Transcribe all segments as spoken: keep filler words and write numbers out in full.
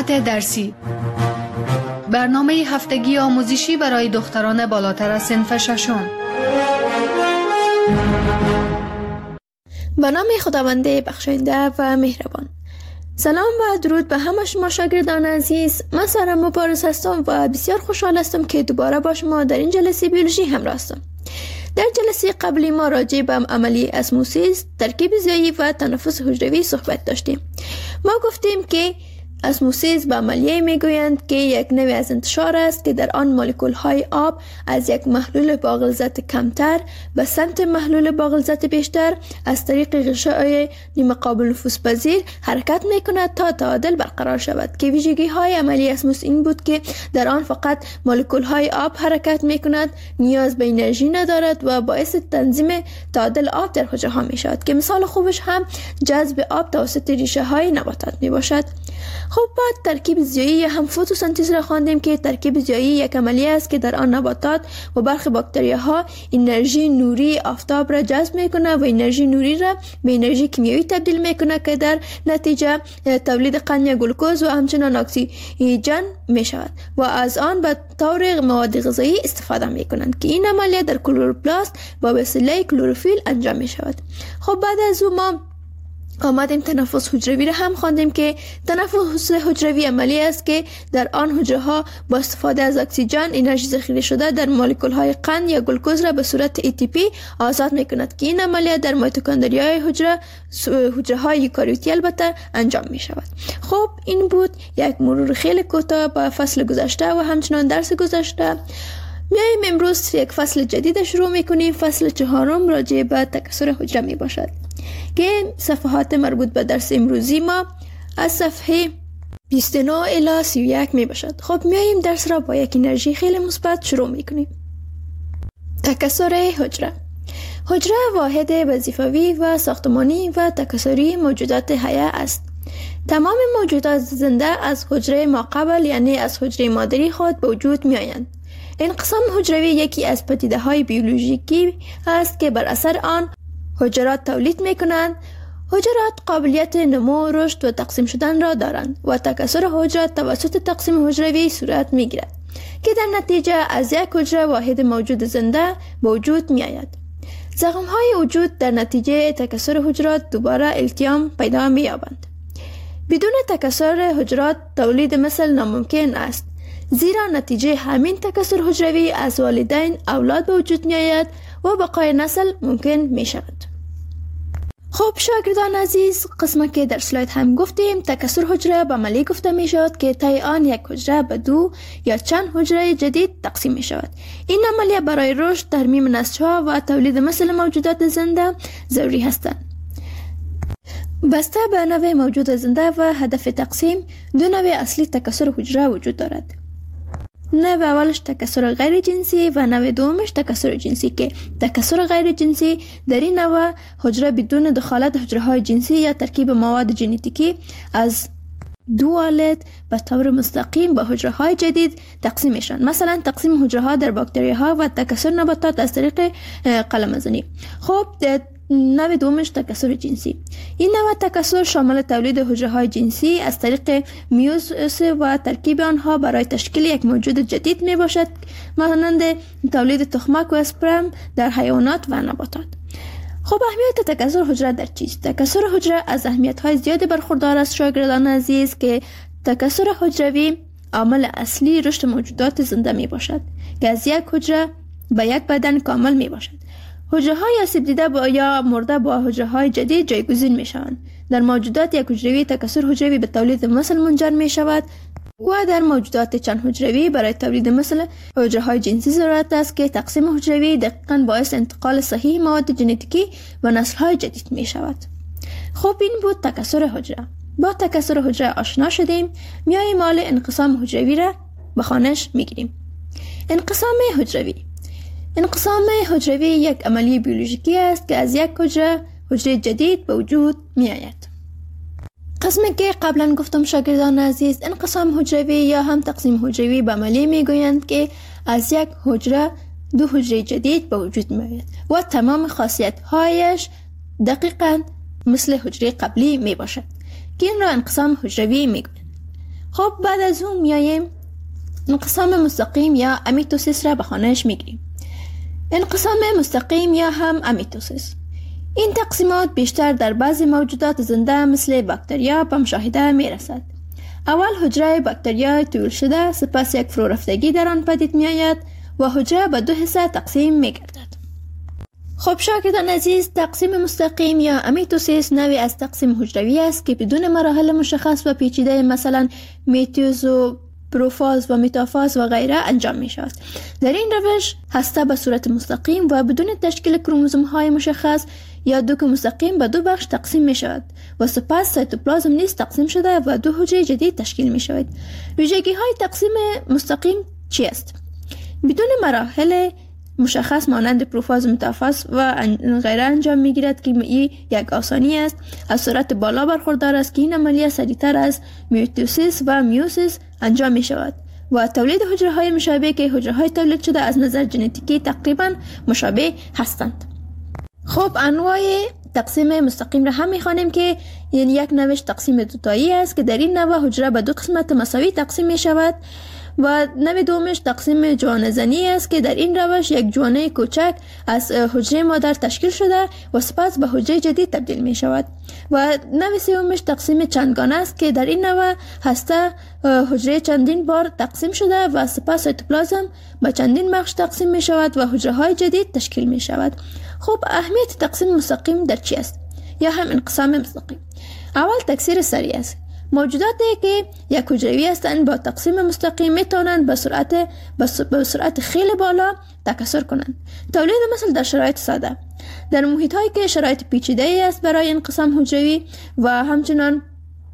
ساعت درسی، برنامه هفتگی آموزشی برای دختران بالاتر از صنف ششم. به نام خداوند بخشاینده و مهربان. سلام و درود به همه شما شاگردان عزیز. من سارا مبارز هستم و بسیار خوشحال هستم که دوباره با شما در این جلسه بیولوژی همراه هستم. در جلسه قبلی ما راجع به عملی اسموسیس، ترکیب زیایی و تنفس حجروی صحبت داشتیم. ما گفتیم که اسموسیس به عملیه میگویند که یک نوع از انتشار است که در آن مولکول های آب از یک محلول با غلظت کمتر به سمت محلول با غلظت بیشتر از طریق غشای نیمه قابل نفوذپذیر حرکت میکند تا تعادل برقرار شود، که ویژگی های عملی اسموسیس این بود که در آن فقط مولکول های آب حرکت میکند، نیاز به انرژی ندارد و باعث تنظیم تعادل آب در حجره ها می شود، که مثال خوبش هم جذب آب توسط ریشه های نباتات می باشد. خب بعد ترکیب زیایی هم فتوسنتز را خواندیم که ترکیب زیایی یک عملیه است که در آن نباتات و برخی باکتریاها انرژی نوری آفتاب را جذب میکنه و انرژی نوری را به انرژی کیمیایی تبدیل میکنه که در نتیجه تولید قند یا گلوکوز و همچنین اکسیژن میشود و از آن به طور مواد غذایی استفاده میکنند، که این عملیه در کلوروپلاست با وسیله کلروفیل انجام میشود. خب بعد از اون ما آمدیم تنفس حجروی را هم خواندیم که تنفس حجروی عملی است که در آن حجره ها با استفاده از اکسیژن انرژی ذخیره شده در مولکول های قند یا گلوکوز را به صورت ای تی پی آزاد میکند، که این عملیه در میتوکندریای حجره حجره های یوکاریوتی البته انجام می شود. خب این بود یک مرور خیلی کوتاه با فصل گذشته و همچنان درس گذشته. میایم امروز یک فصل جدید شروع میکنیم. فصل چهارم راجع به تکثر حجره می باشد که صفحات مربوط به درس امروزی ما از صفحه بیست و نه الی سی و یک می باشد. خب میاییم درس را با یک انرژی خیلی مثبت شروع میکنیم. تکثر حجره. حجره واحد وظیفوی و ساختمانی و تکثری موجودات حیه است. تمام موجودات زنده از حجره ماقبل یعنی از حجره مادری خود به وجود می آیند. انقسام حجروی یکی از پدیده های بیولوژیکی است که بر اثر آن حجرات تولید می کنند. حجرات قابلیت نمو، رشد و تقسیم شدن را دارند و تکثر حجرات توسط تقسیم حجروی صورت می گیرد که در نتیجه از یک حجره واحد موجود زنده به وجود می آید. زخم های وجود در نتیجه تکثر حجرات دوباره التیام پیدا می یابند. بدون تکثر حجرات تولید مثل ناممکن است، زیرا نتیجه همین تکثر حجروی از والدین اولاد به وجود می آید و بقای نسل ممکن می شود. خب شاگردان عزیز، قسمه که در سلاید هم گفتیم تکثر حجره به عملی گفته می شود که طی آن یک حجره به دو یا چند حجره جدید تقسیم می شود. این عملیه برای رشد، ترمیم نسل‌ها و تولید مثل موجودات زنده ضروری هستند. بسته به نوع موجود زنده و هدف تقسیم، دو نوع اصلی تکثر حجره وجود دارد. نوع اولش تکثر غیر جنسی و نوع دومش تکثر جنسی، که تکثر غیر جنسی در این نوع حجره بدون دخالت حجره های جنسی یا ترکیب مواد ژنتیکی از دو والد به طور مستقیم به حجره های جدید تقسیم میشن. مثلا تقسیم حجره ها در باکتری ها و تکثر نباتات از طریق قلمزنی. خب نوع دومش تکثر جنسی. این نوع تکثر شامل تولید حجره های جنسی از طریق میوزیس و ترکیب آنها برای تشکیل یک موجود جدید می باشد، مانند تولید تخمک و اسپرم در حیوانات و نباتات. خب اهمیت تکثر حجره در چیست؟ تکثر حجره از اهمیت های زیادی برخوردار است شاگردان عزیز، که تکثر حجروی عامل اصلی رشد موجودات زنده می باشد که از یک حجره به یک بدن کامل می باشد. حجره های آسیب دیده با یا مرده با حجره های جدید جایگزین می شوند. در موجودات یک حجروی تکثر حجروی به تولید مثل منجر می شود و در موجودات چند حجروی برای تولید مثل حجره های جنسی ضرورت است که تقسیم حجروی دقیقاً باعث انتقال صحیح مواد ژنتیکی و نسل های جدید می شود. خب این بود تکثر حجره. با تکثر حجره آشنا شدیم. میاییم مال انقسام حجروی را به خوانش می گیریم. انقسام حجروی. انقسام حجروی یک عملی بیولوژیکی است که از یک حجره حجره جدید به وجود می آید. قسمی که قبلا گفتم شاگردان عزیز، انقسام حجروی یا هم تقسیم حجروی به عملی می گویند که از یک حجره دو حجره جدید به وجود می آید و تمام خاصیت هایش دقیقاً مثل حجره قبلی می باشد، که این را انقسام حجروی می گویند. خب بعد از اون میاییم انقسام مستقیم یا امیتوسیس را به خانهش میگیریم. انقسام مستقیم یا هم امیتوسیس، این تقسیمات بیشتر در بعضی موجودات زنده مثل باکتریا به مشاهده میرسد. اول حجره باکتریا طول شده، سپس یک فرورفتگی در آن پدید می آید و حجره به دو حصه تقسیم می گردد. خب شاگردان عزیز، تقسیم مستقیم یا امیتوسیس نوعی از تقسیم حجروی است که بدون مراحل مشخص و پیچیده مثلا میتوز و پروفاز و متافاز و غیره انجام می شود. در این روش هسته به صورت مستقیم و بدون تشکیل کروموزوم های مشخص یا دوک مستقیم به دو بخش تقسیم می شود و سپس سایتوپلازم نیز تقسیم شده و دو حجره جدید تشکیل می شود. ویژگی های تقسیم مستقیم چی است؟ بدون مراحل مشخص مانند پروفاز و متافاز و غیره انجام می گیرد که این یک آسانی است. از سرعت بالا برخوردار است که این عملیه سریعتر از میتوسیس و میوسیس انجام می شود و تولید حجره های مشابه که حجره های تولید شده از نظر ژنتیکی تقریبا مشابه هستند. خب انواع تقسیم مستقیم را هم می‌خوانیم که یعنی یک نوش تقسیم دوتایی است که در این نوع حجره به دو قسمت مساوی تقسیم می شود و نوع دومش تقسیم جوانه زنی است که در این روش یک جوانه کوچک از حجره مادر تشکیل شده و سپس به حجره جدید تبدیل می شود و نوع سومش تقسیم چندگانه است که در این نوع هسته حجره چندین بار تقسیم شده و سپس سایتوپلازم به چندین بخش تقسیم می شود و حجره های جدید تشکیل می شود. خب اهمیت تقسیم مستقیم در چی است؟ یا هم انقسام مستقیم. اول تکثیر سریع است. موجوداتی که یک حجروی هستند با تقسیم مستقیم می توانند به سرعت به سرعت خیلی بالا تکثر کنند. تولید مثل در شرایط ساده. در محیط هایی که شرایط پیچیده است برای انقسام حجروی و همچنان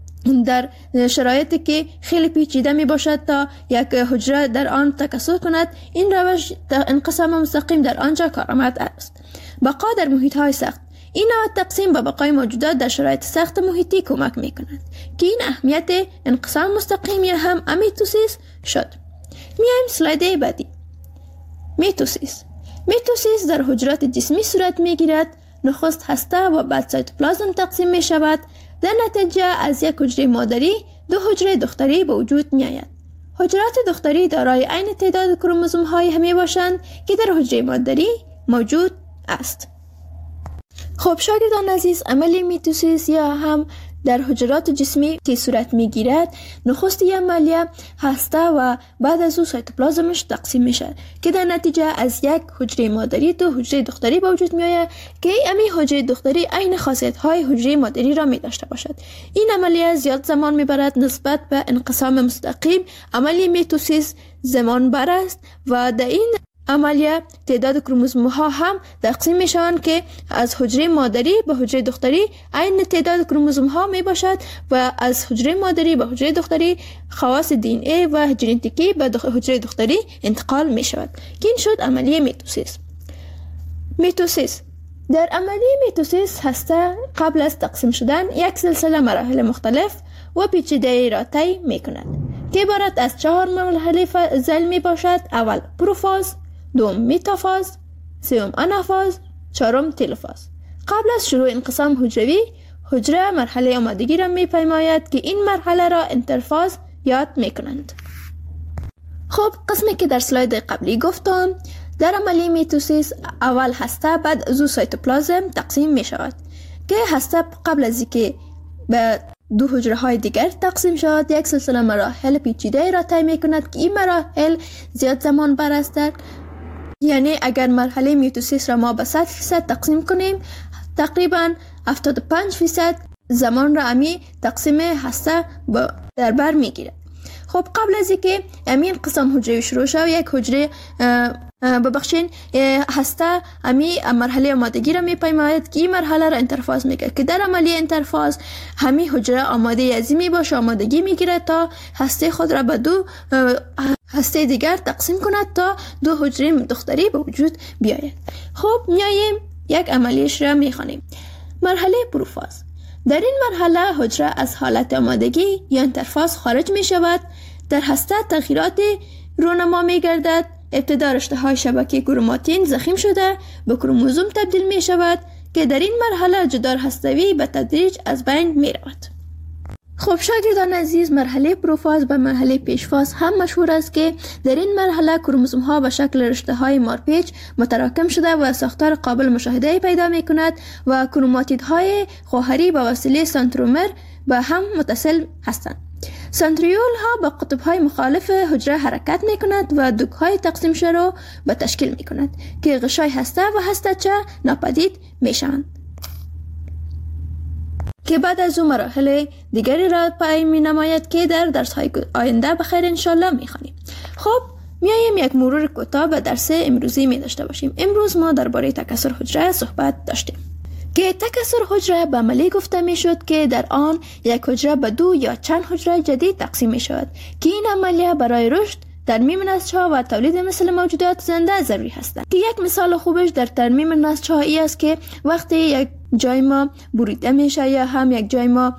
در شرایطی که خیلی پیچیده می باشد تا یک حجره در آن تکثر کند، این روش انقسام مستقیم در آنجا کارآمد است. بقا در محیط های سخت. این نوع تقسیم به بقای موجودات در شرایط سخت محیطی کمک می کند که این اهمیت انقسام مستقیم یا هم امیتوسیس شد. میایم سلاید بعدی. میتوسیس. میتوسیس در حجرات جسمی صورت می گیرد. نخست هسته و بعد سایتوپلازم تقسیم می شود. در نتیجه از یک حجره مادری دو حجره دختری به وجود می آید. حجرات دختری دارای عین تعداد کروموزوم های همی باشند که در حجره مادری موجود است. خب شاگردان عزیز، عمل میتوسیس یا هم در حجرات جسمی که صورت می گیرد، نخست این عملیه هسته و بعد از او سایتوپلازمش تقسیم می شد که در نتیجه از یک حجره مادری دو حجره دختری به وجود می آید که این حجره دختری عین خاصیت های حجره مادری را می داشته باشد. این عملیه زیاد زمان می برد نسبت به انقسام مستقیم. عملی میتوسیس زمان بر است و در این عملیه تعداد کروموزوم ها هم تقسیم می شوند که از حجره مادری به حجره دختری عین تعداد کروموزوم ها می باشد و از حجره مادری به حجره دختری خواص دی ان ای و ژنتیکی به حجره دختری انتقال می شود که این شد عملیه میتوسیس. میتوسیس در عملیه میتوسیس هسته قبل از تقسیم شدن یک سلسله مراحل مختلف و پیچیده را طی می کند که عبارت از چهار مرحله ذیل می باشد. اول پروفاز، دوم متافاز، سوم آنافاز، چهارم تلوفاز. قبل از شروع انقسام حجروی، حجره مرحله آمادگی را می پیماید که این مرحله را انترفاز یاد می کنند. خب قسمی که در سلاید قبلی گفتم، در عملی میتوسیس اول هسته بعد از او سایتوپلازم تقسیم می شود که هسته قبل از اینکه به دو حجره های دیگر تقسیم شود یک سلسله مراحل پیچیده را طی می کند که این مراحل زیاد زمان بر است. یعنی اگر مرحله میتوسیس را ما به صد فیصد تقسیم کنیم، تقریبا هفتاد و پنج فیصد زمان را امی تقسیم هسته در بر می گیرد. خب قبل از اینکه امین قسم حجره شروع شود، یک حجره ببخشین هسته امی مرحله آمادگی را می پیماید که این مرحله را انترفاز می گیرد که در عملیه انترفاز همی حجره آماده ازی می باشه، آمادگی می گیرد تا هسته خود را به دو هسته دیگر تقسیم کند تا دو حجره دختری به وجود بیاید. خب میاییم یک عملیش را می خوانیم. مرحله پروفاز. در این مرحله حجره از حالت آمادگی یا انترفاز خارج می شود. در هسته تغییرات رونما می گردد. ابتدا رشته های شبکه کروماتین ضخیم شده به کروموزوم تبدیل می شود که در این مرحله جدار هستوی به تدریج از بین می رود. خب شاگردان عزیز، مرحله پروفاز و مرحله پیشفاز هم مشهور است که در این مرحله کروموزوم ها به شکل رشته های مارپیچ متراکم شده و ساختار قابل مشاهده پیدا می کند و کروماتید های خواهری به وسیله سنترومر به هم متصل هستند. سنتریول ها به قطب های مخالف حجره حرکت می کند و دوک های تقسیم شده را به تشکیل می کند که غشای هسته و هسته چه ناپدید می شوند که بعد از اون مراحل دیگری را پای می نماید که در درس های آینده بخیر انشالله می خوانیم. خب میاییم یک مرور کوتاه به درس امروزی می داشته باشیم. امروز ما درباره تکثر حجره صحبت داشتیم که تکثر حجره به عملی گفته می شد که در آن یک حجره به دو یا چند حجره جدید تقسیم می شود که این عملیه برای رشد، ترمیم نسج‌ها و تولید مثل موجودات زنده ضروری هستند. که یک مثال خوبش در ترمیم نسج‌ها ای است که وقتی یک جای ما بریده میشه یا هم یک جای ما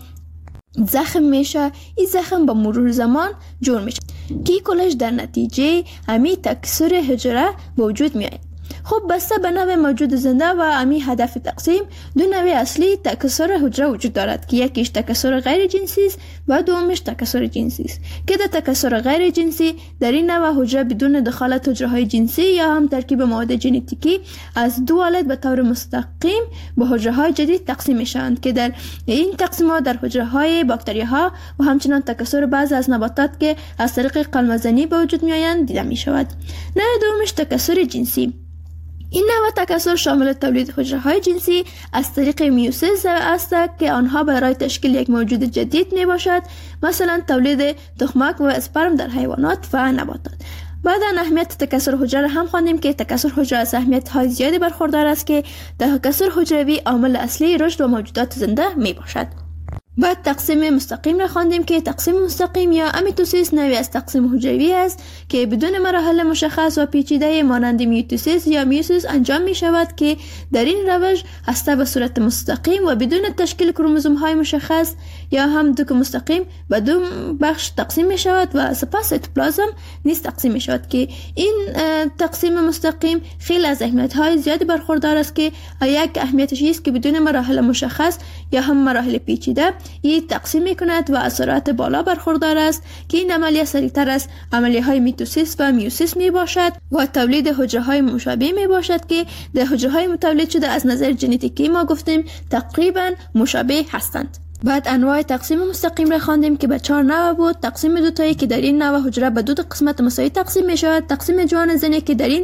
زخم میشه، این زخم با مرور زمان جور میشه که کلش در نتیجه همین تکثر حجره به وجود میاد. خب بسته به نوع موجود زنده و امی هدف تقسیم، دو نوع اصلی تکثر حجره وجود دارد که یکیش تکثر غیر جنسی است و دومش تکثر جنسی است که در تکثر غیر جنسی در این نوع حجره بدون دخالت حجره های جنسی یا هم ترکیب مواد ژنتیکی از دو والد به طور مستقیم به حجره های جدید تقسیم میشوند که در این تقسیمات در حجره های باکتری ها و همچنان تکثر بعضی از نباتات که از طریق قلمزنی به وجود میآیند دیده می شود. نوع دومش تکثر جنسی. این نوع تکثر شامل تولید حجره های جنسی از طریق میوسیس است که آنها برای تشکیل یک موجود جدید می باشد، مثلا تولید تخمک و اسپرم در حیوانات و نباتات. بعد از اهمیت تکثر حجره هم خواندیم که تکثر حجره از اهمیت های زیادی برخوردار است که تکثر حجروی عامل اصلی رشد و موجودات زنده می باشد. بعد تقسیم مستقیم را خواندیم که تقسیم مستقیم یا امیتوسیس نوعی از تقسیم حجروی است که بدون مراحل مشخص و پیچیده مانند میوتوسیس یا میوسیس انجام می شود که در این روش هسته به صورت مستقیم و بدون تشکیل کروموزوم های مشخص یا هم دوک مستقیم به دو بخش تقسیم می شود و سپس سیتوپلازم نیز تقسیم می شود که این تقسیم مستقیم خیلی از اهمیت های زیادی برخوردار است که یک اهمیتش است که بدون مراحل مشخص یا هم مراحل پیچیده این تقسیم می کند و از سرعت بالا برخوردار است که این عملیه سریعتر از عملیه های میتوسیس و میوسیس می باشد و تولید حجره های مشابه می باشد که در حجره های متولد شده از نظر ژنتیکی ما گفتیم تقریبا مشابه هستند. بعد انواع تقسیم مستقیم را خواندیم که به چهار نوع بود. تقسیم دوتایی که در این نوع حجره به دو قسمت مساوی تقسیم می شود. تقسیم جوان زنی که در این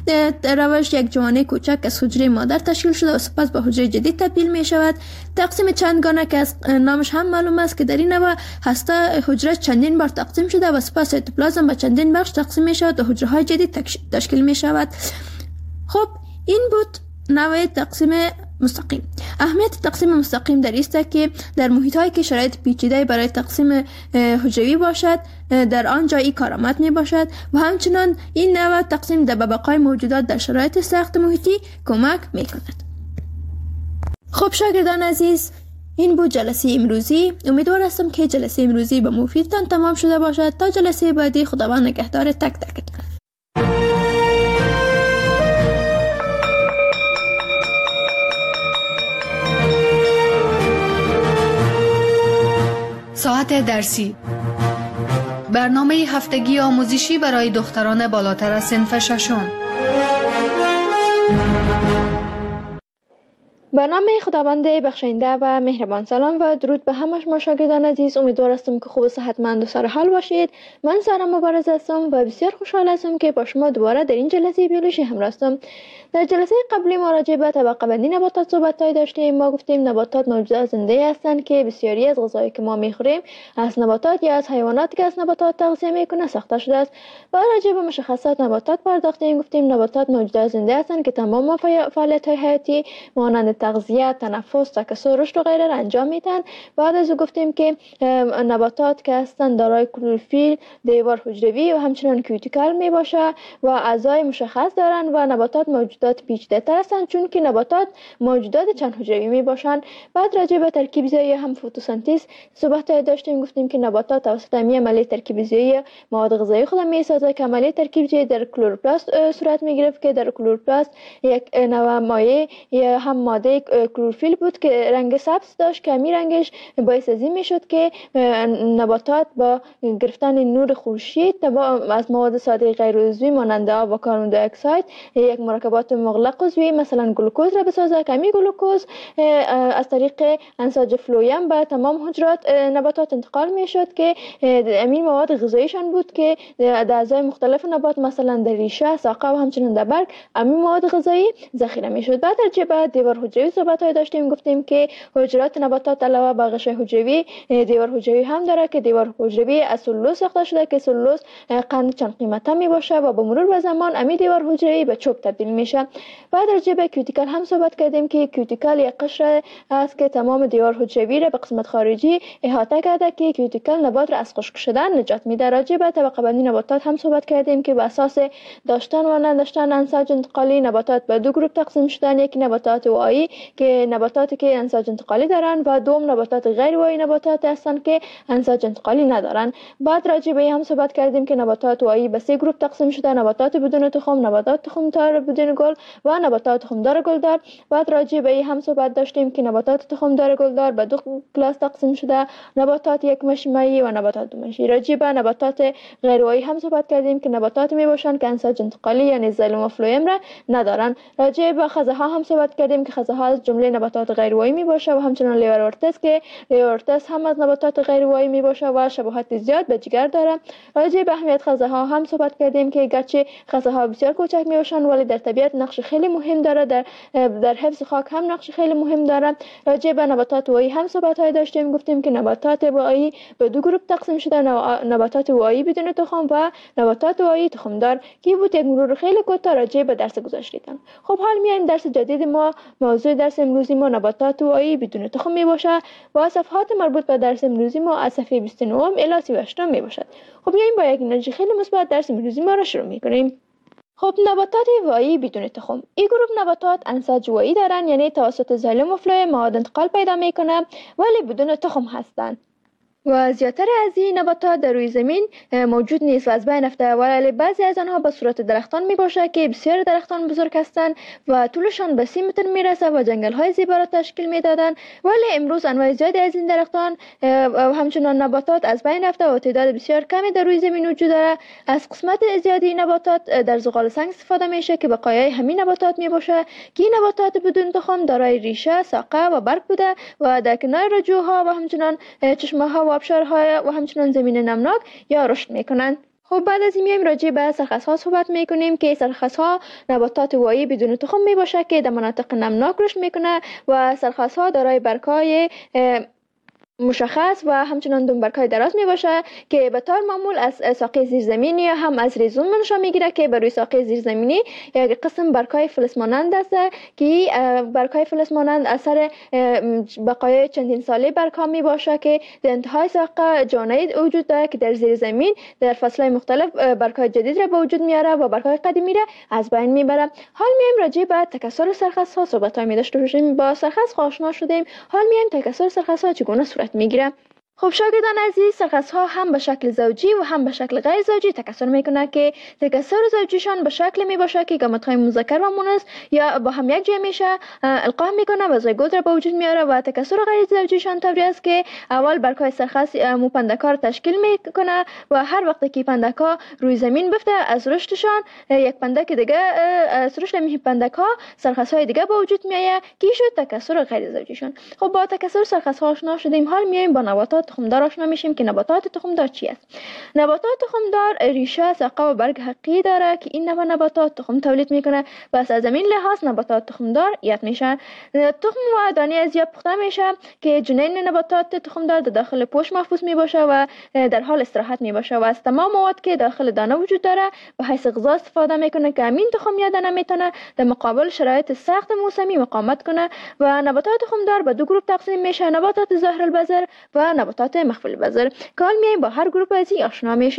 روش یک جوانه کوچک از حجره مادر تشکیل شده و سپس به حجره جدید تبدیل می شود. تقسیم چندگانه که از نامش هم معلوم است که در این نوع هسته حجره چندین بار تقسیم شده و سپس سیتوپلازم به چندین بخش تقسیم می شود و حجره های جدید تشکیل می شود. خب این بود نوع تقسیم مستقیم. اهمیت تقسیم مستقیم در است که در محیط هایی که شرایط پیچیده برای تقسیم حجروی باشد در آنجا این کارآمد می باشد و همچنان این نوع تقسیم در بقای موجودات در شرایط سخت محیطی کمک می کند. خب شاگردان عزیز، این بود جلسه امروزی. امیدوار هستم که جلسه امروزی به مفیدتان تمام شده باشد. تا جلسه بعدی خداوند نگهدار تک تکتان. ساعت درسی، برنامه هفتگی آموزشی برای دختران بالاتر از صنف ششم. به نام خداوند بخشنده و مهربان. سلام و درود به همه شما شاگردان عزیز. امیدوار هستم که خوب و صحتمند و سرحال باشید. من سارا مبارز هستم و بسیار خوشحال هستم که با شما دوباره در این جلسه بیولوژی همراه هستم. در جلسه قبلی ما راجع به طبقه بندی نباتات صحبت داشتیم. ما گفتیم نباتات موجودات زنده هستند که بسیاری از غذایی که ما میخوریم از نباتات یا از حیواناتی که از نباتات تغذیه میکنه ساخته شده است. و راجع به مشخصات نباتات پرداختیم. گفتیم نباتات موجودات زنده هستند که تمام فعالیت‌های حیاتی مانند تغذیه، تنفس، تکثر، رشد و غیره را انجام میدن. بعد از او گفتیم که نباتات که هستند دارای کلروفیل، دیوار حجروی و همچنین کیوتیکل می باشه و اعضای مشخص دارند و نباتات موجودات پیچیده تر هستند چون که نباتات موجودات چند حجروی می باشند. بعد راجع به ترکیب زایی هم فتوسنتز صحبت داشتیم. گفتیم که نباتات توسط همین عملیه ترکیب زایی مواد غذایی خود می سازه که عملیه ترکیب زایی در کلوروپلاست صورت می گرفت که در کلوروپلاست یک نوع مایع یا هم ماده یک کلروفیل بود که رنگ سبز داشت که همین رنگش باعث از این میشد که نباتات با گرفتن نور خورشید از مواد ساده غیر عضوی مانند آب و کربن دی اکساید یک مرکبات مغلق عضوی مثلا گلوکوز را بسازه که همین گلوکوز از طریق انساج فلویم به تمام حجرات نباتات انتقال میشد که همین مواد غذاییشان بود که در اعضای مختلف نبات مثلا در ریشه، ساقه و همچنین در برگ همین مواد غذایی ذخیره میشد. بعد در بعد دیوار حجروی صحبت های داشتیم، گفتیم که حجرات نباتات علاوه بر غشای حجروی دیوار حجروی هم داره که دیوار حجروی از سلولوز ساخته شده که سلولوز قند چند قیمته می باشه و با مرور به زمان امی دیوار حجروی به چوب تبدیل میشه. بعد در به کیوتیکل هم صحبت کردیم که کیوتیکل یک قشر است که تمام دیوار حجروی را به قسمت خارجی احاطه کرده که کیوتیکل نبات را از خشک شدن نجات میده. راجع به طبقه بندی نباتات هم صحبت کردیم که بر اساس داشتن و نداشتن انساج انتقالی نباتات به دو گروه تقسیم شدن، یک نباتات وایی که نباتاتی که انساج انتقالی دارن و دوم نباتات غیر وایی نباتات هستند که انساج انتقالی ندارن. بعد راجع به هم صحبت کردیم که نباتات وایی به سه گروه تقسیم شده: نباتات بدون تخم، نباتات تخمدار بدون گل و نباتات تخمدار گلدار. بعد راجع به هم صحبت داشتیم که نباتات تخمدار گلدار به دو کلاس تقسیم شده: نباتات یک مشمعی و نباتات دو مشمعی. راجع به نباتات غیر وایی هم صحبت کردیم که نباتات می باشند که انساج انتقالی یعنی زایلوم و فلویم را ندارن. راجع به خزه ها هم صحبت کردیم که خزه ها از جمله نباتات غیر وایی می باشه و همچنین لیورورتس که لیورورتس هم از نباتات غیر وایی می باشه و شباهت زیاد به جگر داره. راجع به اهمیت خزه ها هم صحبت کردیم که گرچه خزه ها بسیار کوچک می باشند ولی در طبیعت نقش خیلی مهم داره، در در حفظ خاک هم نقش خیلی مهم داره. راجع به نباتات وایی هم صحبت های داشتیم، گفتیم که نباتات وایی به دو گروه تقسیم شده: نباتات وایی بدون تخم و نباتات وایی تخمدار. کی بود یک مرور خیلی کوتاه راجع به درس گذاشتیدن. خب حال میایم درس جدید ما. موضوع درس امروزی ما نباتات وایی بدون تخم می باشه و صفحات مربوط به درس امروزی ما از صفحه بیست و نه الی سی و هشت می باشد. خب میایم با یک انرژی خیلی مثبت درس امروزی ما را شروع میکنیم. خب نباتات وایی بدون تخم. این گروه نباتات انساج وایی دارن، یعنی توسط زایلوم و فلویم مواد انتقال پیدا میکنه ولی بدون تخم هستند. و زیاتر از این نباتات در روی زمین موجود نیست و از بین رفته، ولی بعضی از آنها به صورت درختان می باشه که بسیار درختان بزرگ هستند و طولشان به سی متر می رسه و جنگل های زیبا را تشکیل می دادن. ولی امروز انواع زیادی از این درختان و همچنان نباتات از بین رفته و تعداد بسیار کمی در روی زمین وجود داره. از قسمت زیادی نباتات در زغال سنگ استفاده میشه که بقایای همین نباتات می باشه که این نباتات بدون تخم دارای ریشه، ساقه و برگ بوده و در کنار رجوها و همچنان چشمه ها و آبشارهای و همچنان زمین نمناک یا رشد میکنند. خب بعد از این میایم راجع به سرخس ها صحبت میکنیم که سرخس ها نباتات وایی بدون تخم می باشه که در مناطق نمناک رشد میکنه و سرخس ها دارای برگ‌های مشخص و همچنان دنبرکای دراز می باشه که به طور معمول از ساقه زیرزمینی یا هم از ریزوم منشأ میگیره که بر روی ساقه زیرزمینی یک قسم برگ‌های فلز مانند است که برگ‌های فلز مانند اثر بقایای چندین ساله برگ‌ها می باشه که در انتهای ساقه جانه وجود داره که در زیر زمین در فصل‌های مختلف برگ‌های جدید را به وجود میاره و برگ‌های قدیمی را از بین میبره. حال میایم راجع به تکثر سرخس ها صحبت می داشته باشیم. با سرخس آشنا شدیم، حال میایم تکثر سرخس ها چگونه صورت میگیره. خب شاگردان عزیز، سرخس ها هم به شکل زوجی و هم به شکل غیر زوجی تکثر میکنه که تکثر زوجیشان به شکل می باشه که گامت های مذکر و مؤنث یا با هم یک جای میشه القا میکنه و زایگوت را به وجود میاره و تکثر غیر زوجیشان طوری است که اول برگ‌های سرخس مو پندک‌ها را تشکیل میکنه و هر وقت که پندک‌ها روی زمین بفته از رشدشان یک پندک دیگه از رشد می پندک‌ها سرخس های دیگه به وجود میایه که شد تکثر غیر زوجیشان. خب با تکثر سرخس ها آشنا شدیم، حال میایم با نباتات تخمدار آشنا میشیم که نباتات تخمدار چی است. نباتات تخمدار ریشه، ساقه و برگ حقیقی داره که این نوع نباتات تخم تولید میکنه و از زمین لحاظ نباتات تخمدار یاد میشن. تخم و دانه از یا پخته میشه که جنین نباتات تخمدار در داخل پوست محفوظ میباشه و در حال استراحت میباشه و از تمام مواد که داخل دانه وجود داره به حیث غذا استفاده میکنه که همین تخم یا دانه میتونه در مقابل شرایط سخت موسمی مقاومت کنه. و نباتات تخمدار به دو گروه تقسیم میشه: نباتات ظاهر البذر و نباتات مخفی البذر. که حال میایم با هر گروه از این آشنا میشیم.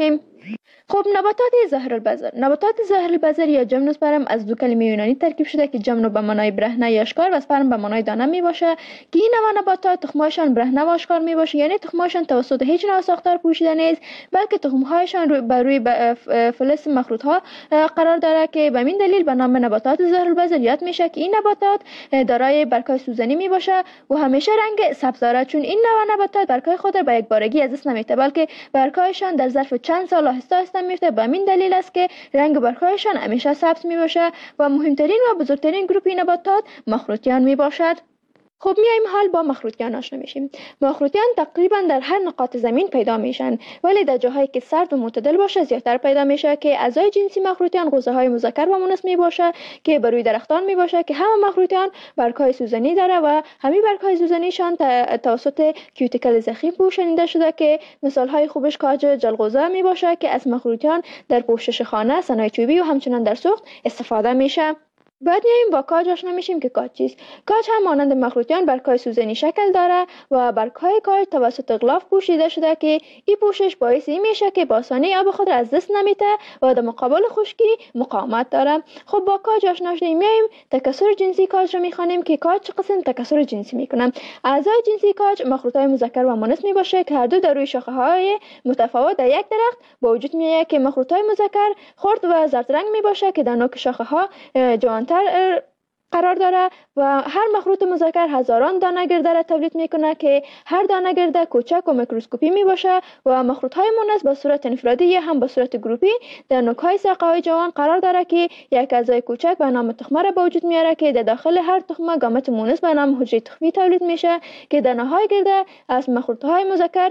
خب نباتات ظاهرالبذر نباتات ظاهرالبذر یا جمنوسپرم از دو کلمه یونانی ترکیب شده که جمنو به معنای برهنه یا اشکار و سپرم به معنای دانه می باشه که این نوع نباتات تخمهایشان برهنه و اشکار می باشه، یعنی تخمهایشان توسط هیچ نوع ساختار پوشیده نیست، بلکه تخمهایشان رو بر روی فلز مخروط ها قرار داره که به این دلیل به نام نباتات ظاهرالبذر یاد میشه که این نباتات دارای برگ‌های سوزنی می باشه و همیشه رنگ سبز داره، چون این نوع نباتات برگ‌های خود را به یک بارگی از دست نمیده، بلکه برگ‌هایشان در ظرف چند سال آهسته آهسته میفته. به همین دلیل است که رنگ برگ‌هایشان همیشه سبز می باشه و مهمترین و بزرگترین گروه این نباتات مخروطیان می باشد. خب میایم حال با مخروطیان آشنا میشیم. مخروطیان تقریبا در هر نقاط زمین پیدا میشن، ولی در جاهایی که سرد و معتدل باشه زیادتر پیدا میشه که اعضای جنسی مخروطیان غوزه های مذکر و مؤنث می باشه که بر روی درختان می باشه که همه مخروطیان برگ‌های سوزنی داره و همین برگ‌های سوزنیشان توسط کیوتیکل ضخیم پوشانیده شده که مثال های خوبش کاج جلغوزه می باشه که از مخروطیان در پوشش خانه، صنایع چوبی و همچنان در سوخت استفاده میشه. بعد میایم با کاج آشنا میشیم که کاج چیست. کاج هم مانند مخروطیان برگ‌های سوزنی شکل داره و برگ‌های کاج توسط غلاف پوشیده شده که این پوشش باعث این میشه که با آسانی آب خود را از دست نمیده و در مقابل خشکی مقاومت داره. خب با کاج آشنا شدیم، میایم تکثر جنسی کاج رو میخوانیم که کاج چه قسم تکثر جنسی میکنه. اعضای جنسی کاج مخروطهای مذکر و مؤنث می باشه که هر دو در روی شاخه‌های متفاوت در یک درخت با وجود میاد که مخروطهای مذکر خرد و زرد رنگ می باشه که در نوک شاخه‌ها جوان تر قرار داره و هر مخروط مذکر هزاران دانه گرده را تولید میکنه که هر دانه گرده کوچک و میکروسکوپی می باشه و مخروط های مؤنث به صورت انفرادی یا هم به صورت گروپی در نوک های ساقه های جوان قرار داره که یک اعضای کوچک به نام تخمه را به وجود میاره که در داخل هر تخمه گامت مؤنث به نام حجره تخمی تولید میشه که دانه های گرده از مخروط های مذکر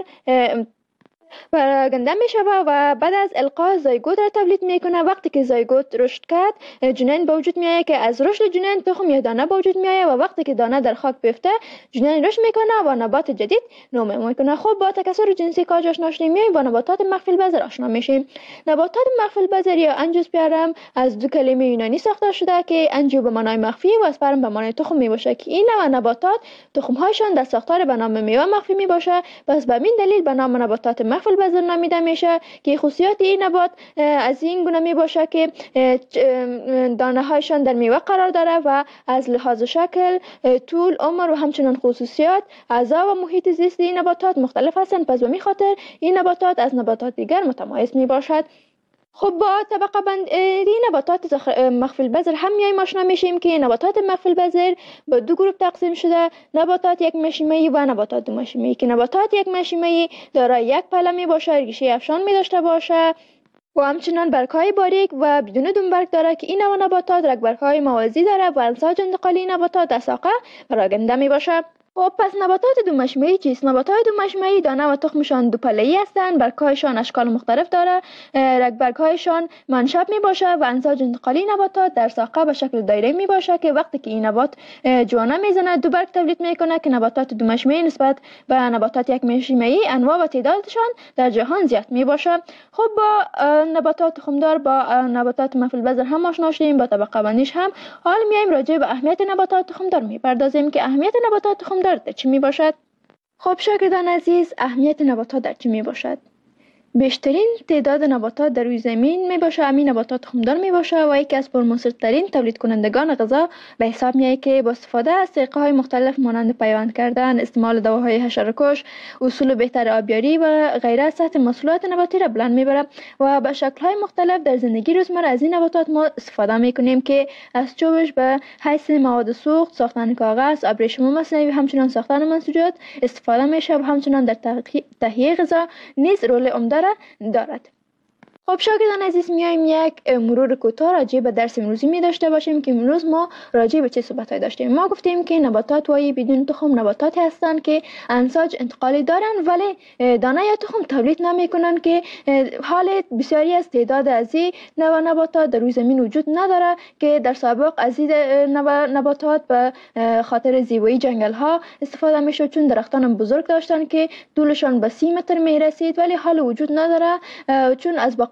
پراگنده می شود و بعد از القا زایگوت را تولید میکنه. وقتی که زایگوت رشد کرد جنین به وجود میاد که از رشد جنین تخم یا دانه به وجود میاد و وقتی که دانه در خاک بیفته جنین رشد میکنه و نبات جدید نمو میکنه. خب با تکثر جنسی کاج آشنا شدیم، میایم با نباتات مخفی البذر آشنا میشیم. نباتات مخفی البذر یا انجیوسپرم از دو کلمه یونانی ساخته شده که انجیو به معنای مخفی و اسپرم به معنای تخم میباشه که این نوع نباتات تخم هایشان در ساختار به نام میوه مخفی میباشه. پس به این دلیل به نام نباتات مخفی البذر نامیده میشه که خصوصیات این نبات از این گونه می باشه که دانه هایشان در میوه قرار داره و از لحاظ شکل، طول، عمر و همچنان خصوصیات اعضا و محیط زیست این نباتات مختلف هستند. پس به می خاطر این نباتات از نباتات دیگر متمایز می باشد. خب با طبقه بندی نباتات مخفی البذر هم میایم آشنا میشیم که نباتات مخفی البذر به دو گروه تقسیم شده: نباتات یک مشیمه‌ای و نباتات دو مشیمه‌ای که نباتات یک مشیمه‌ای دارای یک پله می باشه، ریشه افشان می داشته باشه و همچنان برگ‌های باریک و بدون دنبرگ داره که این نوع نباتات رگبرگ‌های موازی داره و امواج انتقالی نباتات در ساقه پراگنده می باشه. خب پس نباتات دو مشیمه‌ای چیست؟ نباتات دو مشیمه‌ای دانه و تخمشان دو پله‌ای هستند، برگ‌هایشان اشکال مختلف داره، رگبرگ‌هایشان منشب می باشه و امواج انتقالی نباتات در ساقه به شکل دایره می باشه که وقتی که این نبات جوانه میزنه دو برگ تولید میکنه که نباتات دو مشیمه‌ای نسبت به نباتات یک مشیمه‌ای انواع و تعدادشان در جهان زیاد می باشه. خب با نباتات تخمدار با نباتات مخفی البذر هم آشنا شدیم، با طبقه بندیش هم. حال میایم راجع به اهمیت نباتات تخمدار میپردازیم که اهمیت نباتات تخمدار در چی می باشد؟ خب شاگردان عزیز، اهمیت نباتات در چی می باشد؟ بیشترین تعداد نباتات در روی زمین می باشه همین نباتات تخمدار می باشه و یکی از پرمصرف‌ترین تولید کنندگان غذا به حساب میاد که با استفاده از طریقه های مختلف مانند پیوند کردن، استعمال دواهای حشره‌کش، اصول بهتر آبیاری و غیره سطح محصولات نباتی را بلند میبره و به شکل های مختلف در زندگی روزمره از این نباتات ما استفاده میکنیم که از چوبش به حیث مواد سوخت، ساختن کاغذ، ابریشم مصنوعی، همچنان ساختن منسوجات استفاده میشه و همچنان در تهیه غذا نیز رول عمده دارد. خب شاگردان عزیز، میایم یک مرور کوتاه راجع به درس امروزی می داشته باشیم که امروز ما راجع به چه صحبت‌هایی داشتیم. ما گفتیم که نباتات وای بدون تخم نباتاتی هستند که امواج انتقالی دارن ولی دانه یا تخم تولید نمیکنن که حال بسیاری از تعداد از این نوع نباتات در روی زمین وجود نداره که در سابق از این نباتات به خاطر زیبایی جنگل ها استفاده میشد، چون درختان بزرگ داشتن که طولشان به سی متر می رسید ولی حال وجود نداره چون از بقا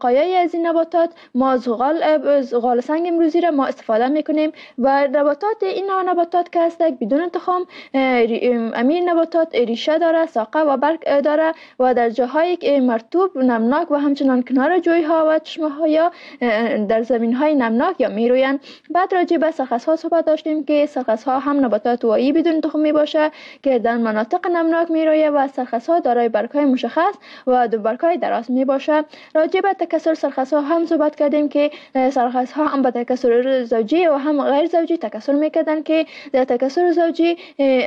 بقایای از این نباتات ما زغال زغال سنگ امروزی را ما استفاده میکنیم و نباتات این نوع نباتات که هست بدون تخم امین نباتات ریشه داره، ساقه و برگ داره و در جاهای مرطوب نمناک و همچنان کنار جویها و چشمه ها یا در زمین های نمناک یا میروین. بعد راجع به سرخس ها صحبت داشتیم که سرخس ها هم نباتات وایی بدون تخم می باشه که در مناطق نمناک میرویه و سرخس ها دارای برگ های مشخص و دو برگ های دراز می باشه. راجع به تکثر سرخس ها هم صحبت کردیم که سرخس ها هم به تکثر زوجی و هم غیر زوجی تکثر میکردن که در تکثر زوجی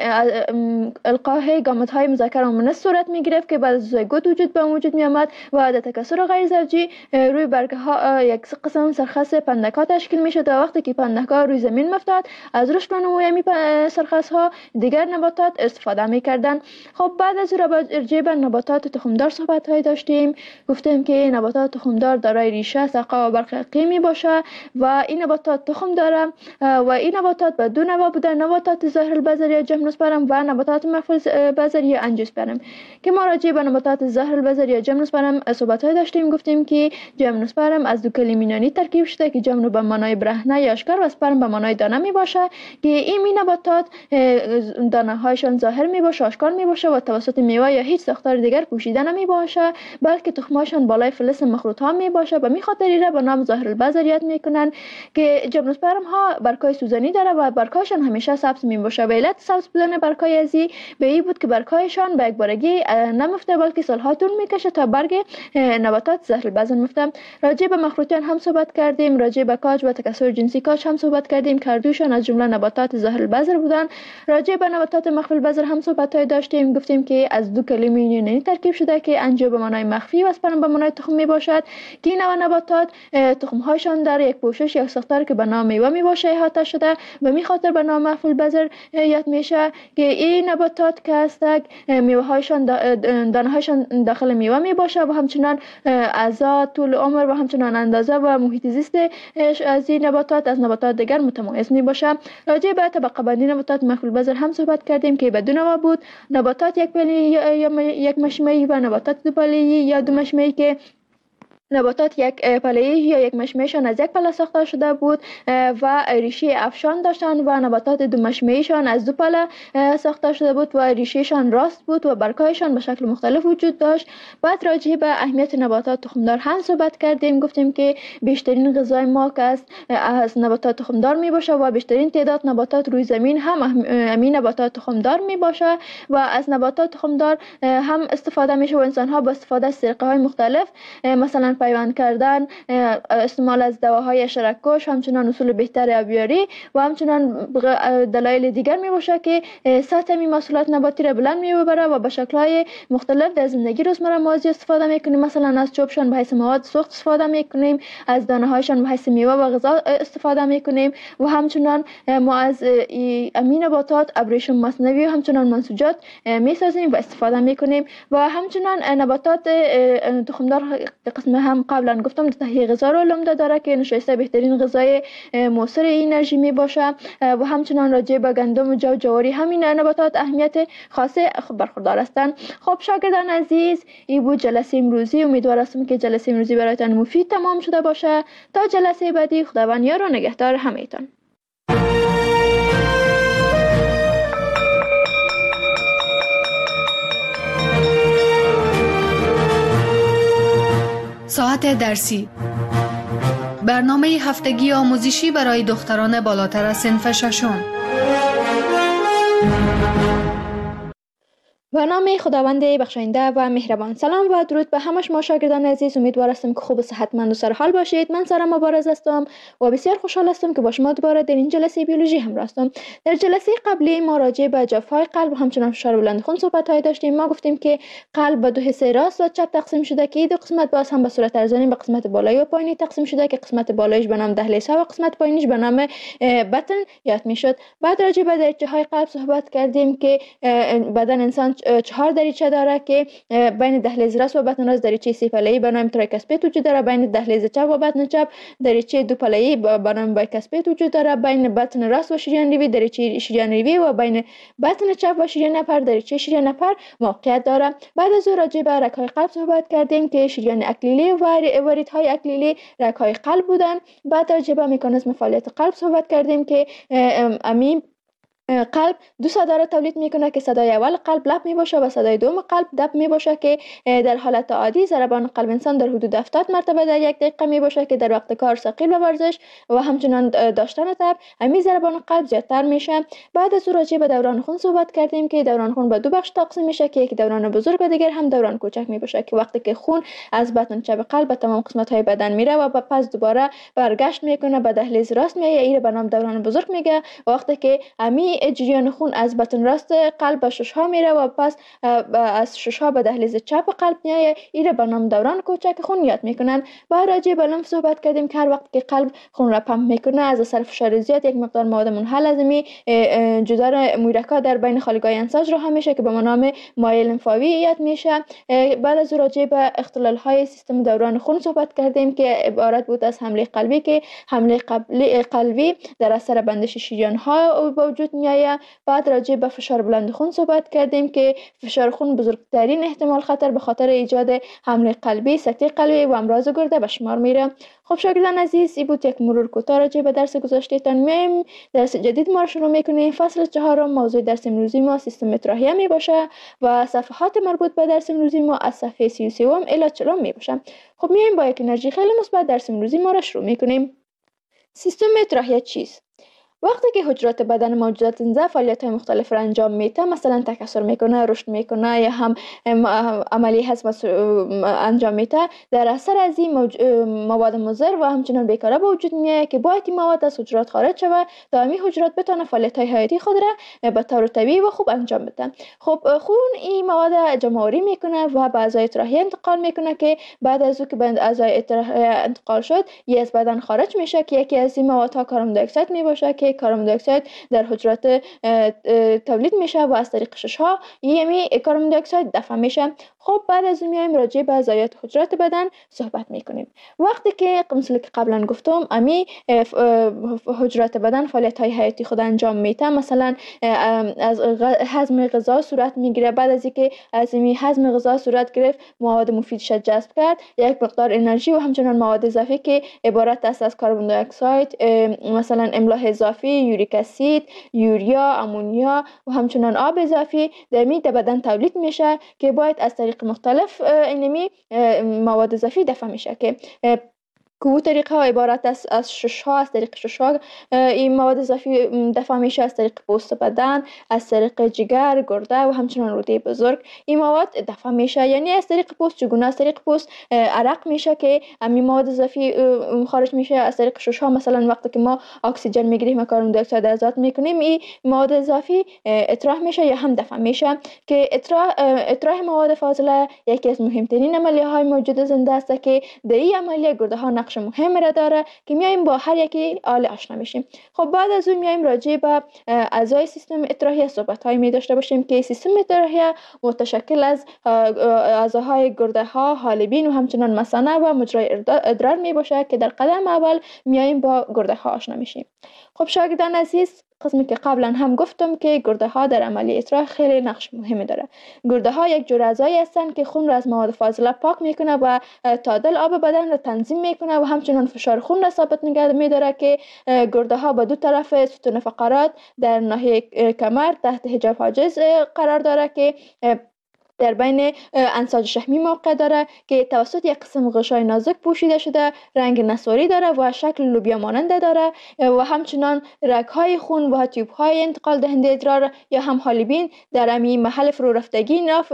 القاء گامت های مذکر و مؤنث صورت می گرفت که بعد از زیگوت وجود به وجود می آمد و در تکثر غیر زوجی روی برگ ها یک قسم سرخس پندک ها تشکیل می شد و وقتی که پندک ها روی زمین میافتاد از رشد و نمو سرخس ها دیگر نباتات استفاده می کردن. خب بعد از راجع به نباتات تخمدار صحبت های داشتیم. گفتیم که نباتات تخمدار دارای ریشه، ساقه و برگ حقیقی می باشه و این نباتات تخم داره و این نباتات به دو نوع بودن: نباتات ظاهر البذر یا جمنوسپرم و نباتات مخفی البذر یا انجیوسپرم. که ما راجع به نباتات ظاهر البذر یا جمنوسپرم صحبت های داشتیم. گفتیم که جمنوسپرم از دو کلمه یونانی ترکیب شده که جمنو به معنای برهنه یا اشکار و سپرم به معنای دانه می باشه که این می نباتات دانه هایشان ظاهر می باشه، آشکار می باشه و توسط میوه یا هیچ ساختار دیگر پوشیده نمی باشه، بلکه تخماشان بالای فلز مخروط ها می باشه. به می خاطر را به نام ظاهر البذر یاد میکنن که جمنوسپرم ها برگ‌های سوزنی داره و برگ‌هاشان همیشه سبز می باشه. به علت سبز بودن برگ‌های ازی به این بود که برگ‌هایشان به یک بارگی نمیفته بلکه سالها طول میکشه تا برگ نباتات ظاهر البذر میفته. راجع به مخروطیان هم صحبت کردیم. راجع به کاج و تکثر جنسی کاج هم صحبت کردیم که هر دوشان از جمله نباتات ظاهر البذر بودن. راجع به نباتات مخفی البذر هم صحبت های داشتیم. گفتیم که از دو کلمه یونانی ترکیب شده که انجیو به معنای مخفی و اسپرم به معنای تخم می باشد که این نوع نباتات تخم هایشان در یک پوشش یا ساختار که به نام میوه می باشه احاطه شده و می خاطر به نام مخفی البذر یاد میشه که این نباتات که هستند میوه هایشان دانه هایشان داخل میوه می باشه و همچنان اعضا، طول عمر و همچنان اندازه و محیط زیست از این نباتات از نباتات دیگر متمایز می باشه. راجع به طبقه بندی نباتات مخفی البذر هم صحبت کردیم که به دو نوع بود: نباتات یک پله یا یک مشمعی و نباتات دو پله یا دو مشمعی که نباتات یک پله‌ای یا یک مشمعشان از یک پله ساخته شده بود و ریشه افشان داشتند و نباتات دو مشمعیشان از دو پله ساخته شده بود و ریشهشان راست بود و برگ‌هایشان به شکل مختلف وجود داشت. بعد راجع به اهمیت نباتات تخمدار هم صحبت کردیم. گفتیم که بیشترین غذای ما که است از نباتات تخمدار می باشه و بیشترین تعداد نباتات روی زمین هم همین نباتات تخمدار می باشه و از نباتات تخمدار هم استفاده میشه و انسان ها با استفاده از طریقه‌های مختلف مثلا پیوند کردن، استعمال از دواهای حشره‌کش، همچنان اصول بهتر آبیاری و همچنان دلایل دیگر می باشه که سطح می محصولات نباتی را بلند می ببره و به شکل‌های مختلف در زندگی روزمره مازی استفاده میکنیم. مثلا از چوبشان به حیث مواد سوخت استفاده میکنیم، از دانه‌هایشان به حیث میوه و غذا استفاده میکنیم و همچنان ما از امین نباتات ابریشم مصنوعی و همچنان منسوجات میسازیم و استفاده میکنیم و همچنان نباتات تخمدار قسم هم قبلا گفتم تهیه غذا رو عمده داره که نشایسته بهترین غذای موثر انرژی می باشه و همچنان راجع به گندم و جو جواری همین نباتات اهمیت خاصه برخوردار هستند. خب شاگردان عزیز، این بود جلسه امروزی. امیدوار هستم که جلسه امروزی برایتان مفید تمام شده باشه. تا جلسه بعدی خداوند یار و نگهدار همه‌تان. ساعت درسی، برنامه هفتگی آموزشی برای دختران بالاتر از صنف ششم. و نام خداوند بخشاینده و مهربان. سلام و درود به همه شما شاگردان عزیز. امیدوار هستم که خوب و صحتمند و سرحال باشید. من سارا مبارز هستم و بسیار خوشحال هستم که با شما دوباره در این جلسه بیولوژی همراه هستم. در جلسه قبلی ما راجع به جفای قلب و همچنان فشار بلند خون صحبت های داشتیم. ما گفتیم که قلب به دو حصه راست و چپ تقسیم شده که دو قسمت باز هم به صورت ارزانی به قسمت بالایی و پایینی تقسیم شده که قسمت بالایش به نام دهلیز ها و قسمت پایینیش به نام بطن یاد میشد. بعد راجع به دریچه های قلب صحبت کردیم که بدن انسان چهار دریچه داره که بین دهلیز راست و بطن راست دریچه سه پله‌ای به نام تریکاسپید وجود داره. بین دهلیز چپ و بطن چپ دریچه دو پله‌ای به نام بایکاسپید وجود داره. بین بطن راست و شریان ریوی دریچه شریان ریوی و بین بطن چپ و شریان نپر دریچه شریان نپر موقعیت داره. بعد از او راجع به رگ‌های قلب صحبت کردیم که شریان اکلیلی و وریدهای اکلیلی رگ‌های قلب بودن. بعد راجع به مکانیزم فعالیت قلب صحبت کردیم که امی قلب دو صدا را تولید میکنه که صدای اول قلب لب می باشه و صدای دوم قلب دب می باشه که در حالت عادی ضربان قلب انسان در حدود هفتاد مرتبه در یک دقیقه می باشه که در وقت کار ثقیل و ورزش و همچنان داشتن تب امی ضربان قلب زیادتر میشه. بعد از او راجع به دوران خون صحبت کردیم که دوران خون به دو بخش تقسیم میشه که یک دوران بزرگ و دیگر هم دوران کوچک می باشه که وقتی که خون از بطن چپ قلب به تمام قسمت های بدن میره و پس دوباره برگشت میکنه به دهلیز راست میایه، این به نام دوران بزرگ میگه. وقتی که امی جریان خون از بطن راست قلب به شش ها میره و پس از شش ها به دهلیز چپ قلب میایه، این به نام دوران کوچک خون یاد میکنن. با راجع به لمف صحبت کردیم که هر وقت که قلب خون را پمپ میکنه از اثر فشار زیاد یک مقدار مواد منحل از می جدار محرکات در بین خالگاه انساج راه میشه که به نام مایع لمفاوی یاد میشه. بعد از راجع به اختلال های سیستم دوران خون صحبت کردیم که عبارت بود از حمله قلبی که حمله قلبی در اثر بندش شریان ها به وجود میآید. بعد راجع به فشار بلند خون صحبت کردیم که فشار خون بزرگترین احتمال خطر به خاطر ایجاد حمله قلبی، سکته قلبی و امراض گرده به شمار میره. خب شاگردان عزیز، این بود یک مرور کوتاه راجع به درس گذشته‌تان. میایم درس جدید ما رو شروع میکنیم. فصل چهارم موضوع درس امروزی ما سیستم تراهیه می باشه و صفحات مربوط به درس امروزی ما از صفحه سی و سه الی چهل می باشه. خب میایم با یک انرژی خیلی مثبت درس امروزی ما رو شروع میکنیم. سیستم تراهیه چیست؟ وقتی که حجرات بدن موجودات زنده فعالیت های مختلف را انجام میده، مثلا تکثر میکنه، رشد میکنه یا هم عملی هضم انجام میده، در اثر از این موج... مواد مضر و همچنان بیکاره به وجود میاد که باید این مواد از حجرات خارج شود تا همین حجرات بتونه فعالیت های حیاتی خود را به طور طبیعی و خوب انجام بده. خب خون این مواد جمع‌آوری میکنه و به اعضای تراهیه انتقال میکنه که بعد از او که به اعضای تراهیه انتقال شد، یه از بدن خارج میشه که یکی از این موادها کاربن دی اکساید می باشه که کاربن دی اکساید در حجرات تولید میشه و از طریق شش ها یمی کاربن دی اکساید دفع میشه. خب بعد از اون میایم راجع به اعضای حجرات بدن صحبت میکنیم. وقتی که مثل که قبلا گفتم امی حجرات بدن فعالیت های حیاتی خود انجام میده، مثلا از هضم غذا صورت میگیره. بعد از اینکه از این هضم غذا صورت گرفت، مواد مفیدش جذب کرد، یک مقدار انرژی و همچنان مواد اضافی که عبارت است از کاربن دی اکساید، مثلا املاح اضافی، یوریک اسید، یوریا، امونیا و همچنان آب اضافی در می بدن تولید میشه که باید از طریق مختلف اینمی مواد اضافی دفع میشه که که طریقه ها عبارت است از شش ها. از طریق شش ها این مواد اضافی دفع میشه از طریق پوست بدن، از طریق جگر، گرده و همچنان روده بزرگ این مواد دفع میشه. یعنی از طریق پوست چگونه؟ از طریق پوست عرق میشه که این مواد اضافی خارج میشه. از طریق شش ها مثلا وقتی که ما اکسیژن میگیریم و کاربن دی اکساید آزاد میکنیم، این مواد اضافی اطراح میشه یا هم دفع میشه که اطراح اطراح مواد فاضله یکی از مهمترین عملیه های موجود زنده است که در این عملیه گرده ها نقش مهم را داره که میایم با هر یکی آل آشنا میشیم. خب بعد از اون میایم راجع به اعضای سیستم تراهیه صحبت های می داشته باشیم که سیستم تراهیه متشکل از اعضاهای گرده ها، حالبین و همچنان مثانه و مجرای ادرار می باشه که در قدم اول میایم با گرده ها آشنا میشیم. خب شاگردان عزیز، قسمی که قبلا هم گفتم که گرده ها در عملی اطراح خیلی نقش مهمی داره. گرده ها یک جور اعضایی هستند که خون را از مواد فاضله پاک میکنه و تعادل آب بدن را تنظیم میکنه و همچنان فشار خون را ثابت نگه میداره که گرده ها به دو طرف ستون فقرات در ناحیه کمر تحت حجاب حاجز قرار داره که در بین انساج شحمی موقع داره که توسط یک قسم غشای نازک پوشیده شده، رنگ نسواری داره و شکل لوبیا ماننده داره و همچنان رگ‌های خون و تیوب‌های انتقال دهنده ادرار یا هم حالبین در همین محل فرو رفتگی ناف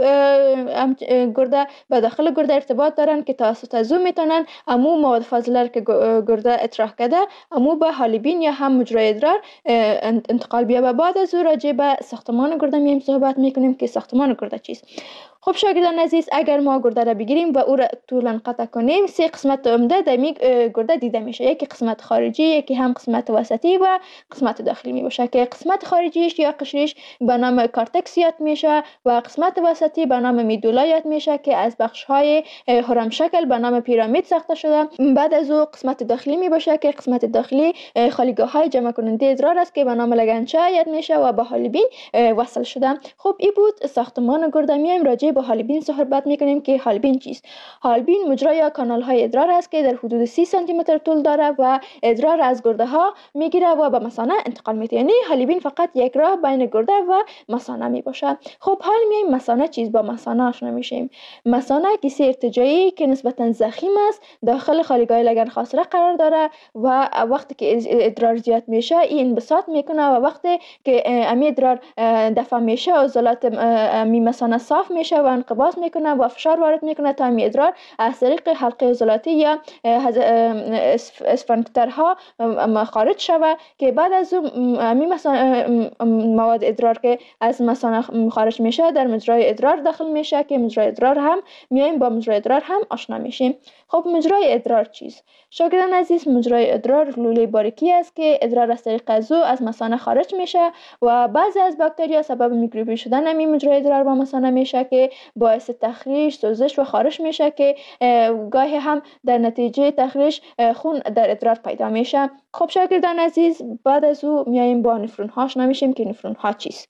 گرده به داخل گرده ارتباط دارن که توسط از او میتونن امو مواد فاضله که گرده اطراح کرده امو به حالبین یا هم مجرای ادرار انتقال بیابه. بعد از او راجع به ساختمان گرده میایم صحبت میکنیم که ساختمان گرده چیست. خب شاگردان عزیز، اگر ما گرده را بگیریم و او را طولا قطع کنیم، سه قسمت عمده در می گرده دیده میشه. یکی قسمت خارجی، یکی هم قسمت وسطی و قسمت داخلی می باشه که قسمت خارجیش یا قشرش به نام کارتکس یاد میشه و قسمت وسطی به نام میدولا یاد میشه که از بخش های هرم شکل به نام پیرامید ساخته شده. بعد از او قسمت داخلی می باشه که قسمت داخلی خالیگاه های جمع کننده ادرار است که به نام لگنچه یاد میشه و به حالبین وصل شده. خب این بود ساختمان گرده. میایم راجع به حالبین صحبت میکنیم که حالبین چیست. حالبین مجرا یا کانال های ادرار است که در حدود سی سانتی متر طول داره و ادرار از گرده ها میگیره و به مثانه انتقال میده. یعنی حالبین فقط یک راه بین گرده و مثانه می باشه. خب حال میایم مثانه چیز با مثانه آشنا میشیم. مثانه کیسه ارتجاعی که نسبتا ضخیم است داخل خالیگاه لگن خاصره قرار داره و وقتی که ادرار زیاد میشه این انبساط میکنه و وقتی که امی ادرار دفع میشه عضلات امی مثانه صاف میشه و انقباض میکنه و فشار وارد میکنه تا امی ادرار از طریق حلقه عضلاتی یا اسفنکترها خارج شوه که بعد از امی مثانه مواد ادرار که از مثانه خارج میشه در مجرای ادرار داخل میشه که مجرای ادرار هم میایم با مجرای ادرار هم آشنا میشیم. خب مجرای ادرار چیست؟ شاگردان عزیز، مجرای ادرار لوله باریکی است که ادرار از طریق از او از مثانه خارج میشه و بعضی از باکتریا سبب میکروبی شدن همین مجرای ادرار با مثانه میشه که باعث تخریش، سوزش و خارش میشه که گاهی هم در نتیجه تخریش خون در ادرار پیدا میشه. خب شاگردان عزیز، بعد از او میایم با نفرون ها آشنا میشیم که نفرون ها چیست.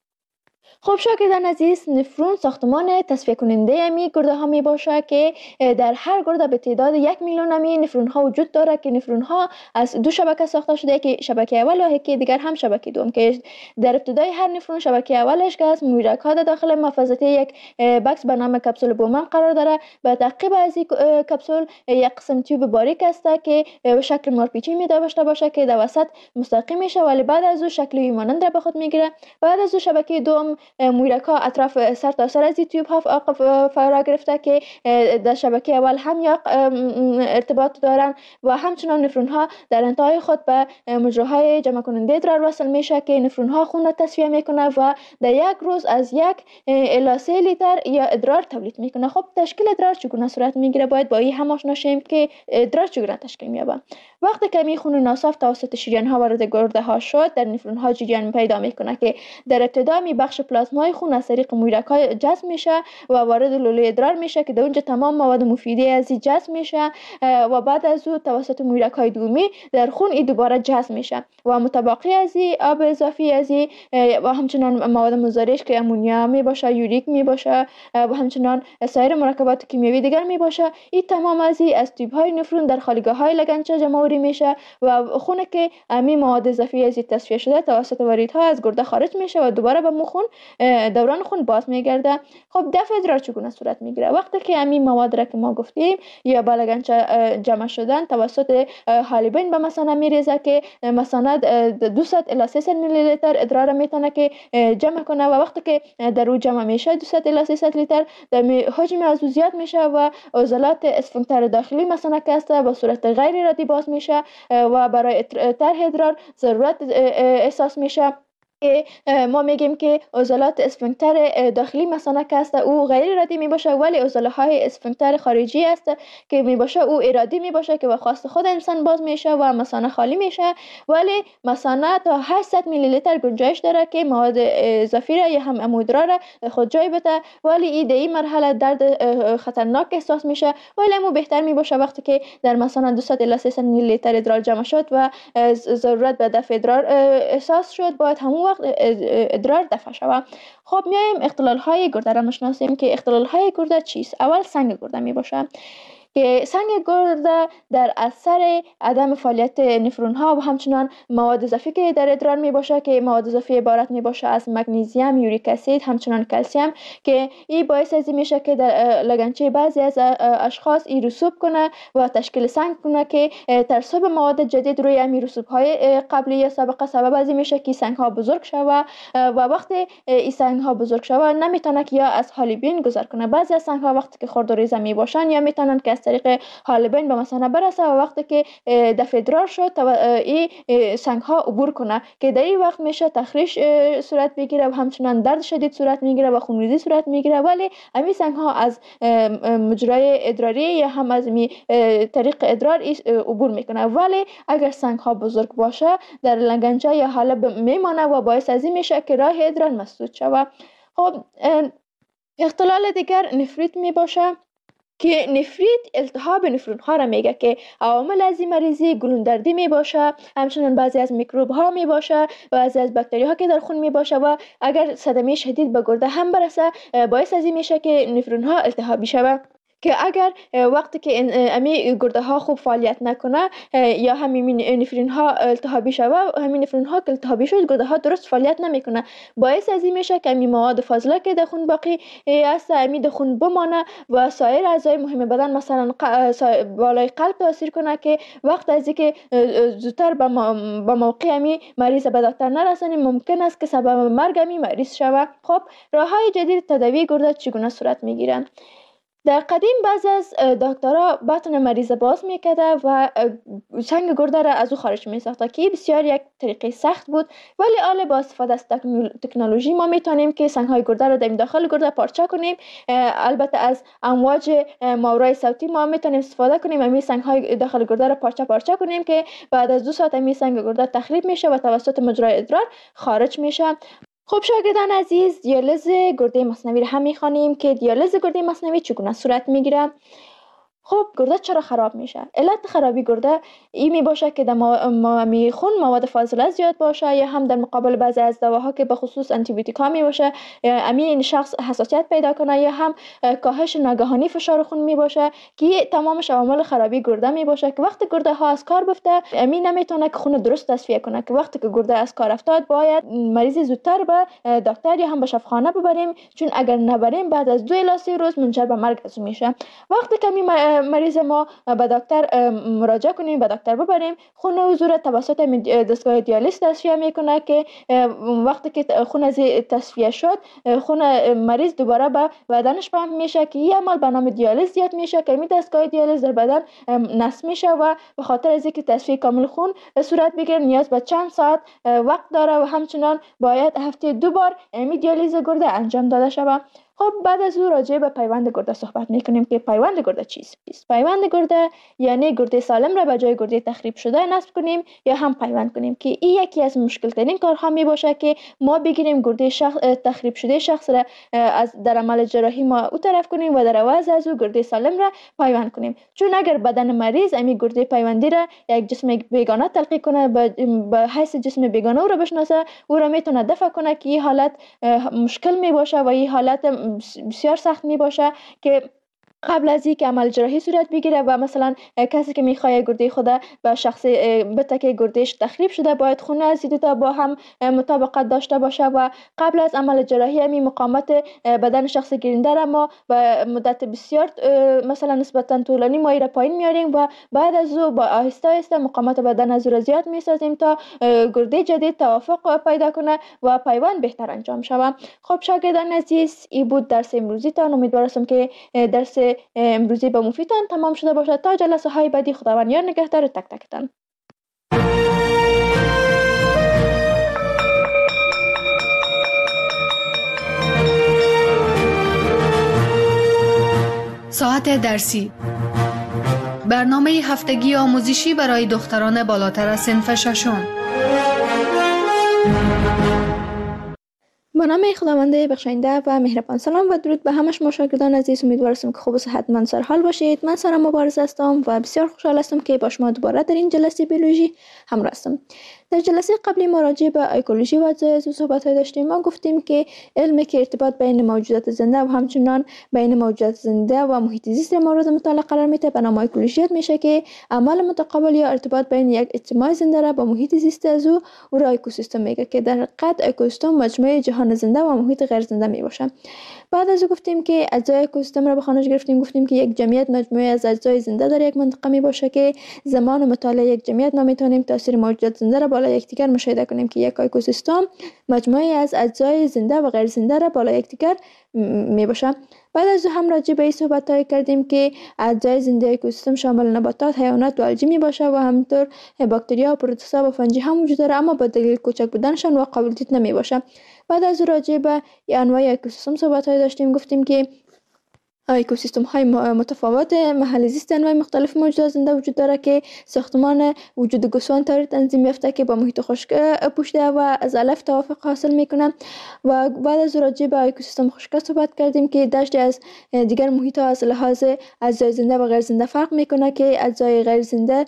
خب شاگردان عزیز، نفرون ساختمان تصفیه کننده امی گرده ها می باشه که در هر گرده به تعداد یک میلیون امی نفرون ها وجود داره که نفرون ها از دو شبکه ساخته شده که شبکه اول و یکی دیگر هم شبکه دوم که در ابتدای هر نفرون شبکه اولش که از مویرک ها داخل محفظه یک بکس به نام کپسول بومن قرار داره. به تعقیب از این کپسول یک قسم تیوب باریک است که شکل مارپیچی می داشته باشه که در وسط مستقیم میشه ولی بعد از او شکل مانند را به خود میگیره. بعد از او شبکه دوم مویرک ها اطراف سر تا سر از این تیوب ها فرا گرفته که در شبکه اول هم یا ارتباط دارن و همچنان نفرون ها در انتهای خود به مجراهای جمع کننده ادرار وصل میشه که نفرون ها خون را تصفیه میکنه و در یک روز از یک الی سه لیتر یا ادرار تولید میکنه. خب تشکیل ادرار چگونه صورت میگیره؟ باید با این هم آشنا شیم که ادرار چگونه تشکیل مییابه. وقتی که می خون ناصاف توسط شریان ها وارد گرده ها شد در نفرون ها جریان پیدا میکنه که در ابتدا می بخش پلازمای خون از طریق مویرک ها جذب میشه و وارد لوله ادرار میشه که در اونجا تمام مواد مفیده از این جذب میشه و بعد از او توسط مویرک های دومی در خون این دوباره جذب میشه و متبقی از این آب اضافی از این و همچنان مواد مضرش که امونیا می باشه، یوریک می باشه و همچنان سایر مرکبات کیمیایی دیگر می باشه، این تمام از این از تیوب های نفرون در خالیگاه های لگنچه جمع‌آوری میشه و خون که امی مواد اضافی از این تصفیه شده توسط واریدها از گرده خارج میشه و دوباره به مو خون دوران خون باز میگرده. خب دفع ادرار چگونه صورت میگیره؟ وقتی که امی مواد را که ما گفتیم یا به لگنچه جمع شدن توسط حالبین به مثانه میریزه که مثانه دویست الی سیصد میلی لیتر ادرار میتونه که جمع کنه و وقتی که در او جمع میشه دویست الی سیصد لیتر حجم از او زیاد میشه و عضلات اسفنکتر داخلی مثانه که است با صورت غیر ارادی باز میشه و برای طرح ادرار ضرورت احساس میشه. ما میگیم که عضلات اسفنکتر داخلی مثانه که است او غیر ارادی می باشه ولی عضله های اسفنکتر خارجی است که می باشه او ارادی می باشه که به خواست خود انسان باز میشه و مثانه خالی میشه ولی مثانه تا هشتصد میلی لیتر گنجایش داره که مواد اضافی را یا هم امودرا را خود جای بده ولی این در این مرحله درد خطرناک احساس میشه ولی امو بهتر می باشه وقتی که در مثانه دویست الی سیصد میلی لیتر ادرار جمع شد و ضرورت به دفع ادرار احساس شد باید همون وقت ادرار دفع شود. خب میایم اختلال های گرده را مشناسیم که اختلال های گرده چیست؟ اول سنگ گرده می باشه که سنگ گرده در اثر عدم فعالیت نفرون ها و همچنان مواد اضافی که در ادرار می باشه که مواد اضافی عبارت می باشه از مگنیزیم، یوریک اسید، همچنان کلسیم که این باعث از این میشه که در لگنچه بعضی از اشخاص این رسوب کنه و تشکیل سنگ کنه که ترسب مواد جدید روی این رسوب های قبلی یا سابقه سبب از این میشه که سنگ ها بزرگ شوه و وقتی این سنگ ها بزرگ شوه نمیتونه که یا از حالبین گذر کنه. بعضی از سنگ ها وقتی که خرد و ریزه می باشن یا میتونن که از طریق حالبین به مثانه برسه و وقتی که دفع ادرار شد این سنگ ها عبور کنه که در این وقت میشه تخریش صورت بگیره و همچنان درد شدید صورت میگیره و خونریزی صورت میگیره. ولی همین سنگ ها از مجرای ادراری یا هم از می طریق ادرار عبور میکنه. ولی اگر سنگ ها بزرگ باشه در لنگنچه یا حالب میمانه و باعث از این میشه که راه ادرار مسدود شود. خب اختلال دیگر نفریت می باشه که نفریت التهاب نفرون ها را میگه که عوامل از این مریضی گلوندردی می باشه، همچنین بعضی از میکروب ها می باشه، بعضی از باکتری ها که در خون می باشه و اگر صدمه شدید به گرده هم برسه باعث از این میشه که نفرون ها التهابی شود. که اگر وقتی که امی گرده ها خوب فعالیت نکنه یا همین نفرین ها التهابی شود، همین نفرین ها که التهابی شد گرده ها درست فعالیت نمیکنه، باعث از این میشه که امی مواد فاضله که در خون باقی است امی در خون بمانه و سایر اعضای مهم بدن مثلا بالای قلب تاثیر کنه که وقت از اینکه زودتر به موقع امی مریض به دکتر نرسانیم ممکن است که سبب مرگ امی مریض شود. خب راه های جدید تداوی گرده چگونه صورت میگیرند؟ در قدیم بعض از دکترها بطن مریض باز میکرده و سنگ گرده را از او خارج میساخته که بسیار یک طریقه سخت بود. ولی حالا با استفاده از تکنولوژی ما میتونیم که سنگ های گرده را در داخل گرده پارچه کنیم. البته از امواج ماورای صوتی ما میتونیم استفاده کنیم همین سنگ های داخل گرده را پارچه پارچه کنیم که بعد از دو ساعت همین سنگ گرده تخریب میشه و توسط مجرای ادرار خارج میشه. خب شاگردان عزیز، دیالیز گرده مصنوی را هم میخوانیم که دیالیز گرده مصنوی چگونه صورت میگیره. خب گرده چرا خراب میشه؟ علت خرابی گرده این می باشه که در ما می خون مواد فاضله زیاد باشه یا هم در مقابل بعضی از دواها که به خصوص آنتی بیوتیک ها می باشه امین شخص حساسیت پیدا کنه یا هم کاهش ناگهانی فشار خون می باشه که تمامش عوامل خرابی گرده می باشه که وقتی گرده ها از کار بفته امین نمیتونه که خون درست تصفیه کنه که وقتی که گرده از کار افتاد باید مریض زودتر به دکتر یا هم به شفاخانه ببریم، چون اگر نبریم بعد از دو الی سه روز منجر به مرگ از میشه. وقتی که مریض ما به دکتر مراجعه کنیم به دکتر ببریم خون حضور توسط دستگاه دیالیز تصفیه میکنه که وقتی که خون از تصفیه شد خون مریض دوباره به بدنش پمپ میشه که این عمل به نام دیالیز زیاد میشه که این دستگاه دیالیز در بدن نصب میشه و به خاطر از اینکه تصفیه کامل خون صورت بگیره نیاز به چند ساعت وقت داره و همچنان باید هفته دو بار این دیالیز گرده انجام داده شود. خب بعد از او راجع به پیوند گرده صحبت میکنیم که پیوند گرده چیست؟ پیوند گرده یعنی گرده سالم را به جای گرده تخریب شده نصب کنیم یا هم پیوند کنیم که این یکی از مشکل ترین کارها می باشه که ما بگیریم گرده شخص تخریب شده شخص را از در عمل جراحی ما او طرف کنیم و در عوض از او گرده سالم را پیوند کنیم، چون اگر بدن مریض امی گرده پیوندی را یک جسم بیگانه تلقی کنه به حیث جسم بیگانه او را بشناسه او را میتونه دفع کنه که این حالت مشکل می باشه و این حالت بسیار سخت می باشه که قبل از اینکه عمل جراحی صورت بگیره و مثلا کسی که میخواد گرده خود به شخص بته که گردهش تخریب شده باید خون از دو تا با هم مطابقت داشته باشه و قبل از عمل جراحی همین مقاومت بدن شخص گیرنده را ما و مدت بسیار مثلا نسبتا طولانی ما را پایین میاریم و بعد از او با آهسته آهسته مقاومت بدن از او زیاد میسازیم تا گرده جدید توافق پیدا کنه و پیوند بهتر انجام شود. خب شاگردان عزیز، این بود درس امروزی تان. امیدوارم که درس امروزی به مفیدتان تمام شده باشد. تا جلسه های بعدی خداوند یار نگهدار تک تکتان. ساعت درسی، برنامه هفتگی آموزشی برای دختران بالاتر از صنف ششم. با نام خداوند بخشنده و مهربان. سلام و درود به همه شما شاگردان عزیز. امیدوارم که خوب و صحتمند سر حال باشید. من سارا مبارز هستم و بسیار خوشحال هستم که با شما دوباره در این جلسه بیولوژی همراه هستم. در جلسه قبلی ما راجع به اکولوژی و اجزای عضو صحبت داشتیم. ما گفتیم که علمی که ارتباط بین موجودات زنده و همچنان بین موجودات زنده و محیط زیست مورد مطالعه قرار میده به نام اکولوژی میشه که عمل متقابل یا ارتباط بین یک اجتماع زنده را با محیط زیست از او او را اکوسیستم میگه که در حقیقت اکوسیستم مجموعه جهان زنده و محیط غیر زنده می باشه. بعد از گفتیم که اجزای اکوسیستم را به خانش گرفتیم. گفتیم که یک جمعیت مجموعه از اجزای زنده در یک منطقه می باشه که زمان مطالعه یک جمعیت ما میتونیم تاثیر موجودات زنده را بالای یکدیگر مشاهده کنیم که یک اکوسیستم مجموعه از اجزای زنده و غیر زنده را بالای یکدیگر می باشه. بعد از هم راجع به این صحبت کردیم که اجزای زنده اکوسیستم شامل نباتات، حیوانات و الجی می باشه و همینطور باکتریا و پروتوزوا و فنجی هم وجود داره، اما به دلیل کوچک بودنشان و قابل دید نمی باشه. بعد از راجع به انواع اکوسیستم صحبت داشتیم، گفتیم که اکوسیستم های متفاوت محل زیست انواع مختلف موجودات زنده وجود داره که ساختمان وجود گوسفند طوری تنظیم یافته که با محیط خشک پوشیده و از علف توافق حاصل میکنه. و بعد از راجع به اکوسیستم خشک صحبت کردیم که داشتی از دیگر محیط ها از لحاظ اجزای زنده و غیر زنده فرق میکنه که اجزای غیر زنده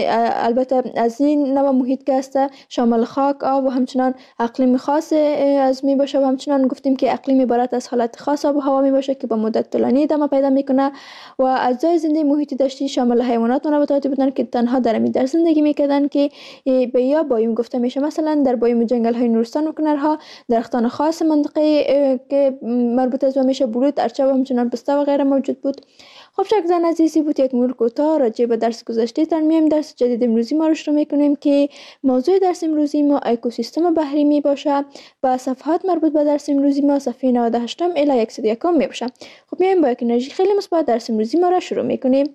البته از این نوع محیط که است شامل خاک، آب و همچنان اقلیم خاص از می باشه و همچنان گفتیم که اقلیم عبارت از حالت خاص آب و هوا می باشه که با مدت طولانی ادامه پیدا میکنه. و اجزای زنده محیط داشتی شامل حیوانات و نباتاتی بودن که تنها در امی در زندگی میکردن که به یا بایوم گفته میشه. مثلا در بایوم جنگل های نورستان و کنرها درختان خاص منطقه که مربوط از میشه برود، ارچه و همچنان پسته و غیره موجود بود. خب شاگردان عزیزی بود یک مرور کوتاه راجع به درس گذشته تان میایم درس جدید امروزی ما رو شروع میکنیم که موضوع درس امروزی ما اکوسیستم بحری می باشه و صفحات مربوط به درس امروزی ما صفحه نود و هشت الی صد و یک می باشه. خب میایم با یک انرژی خیلی مثبت درس امروزی ما را شروع میکنیم.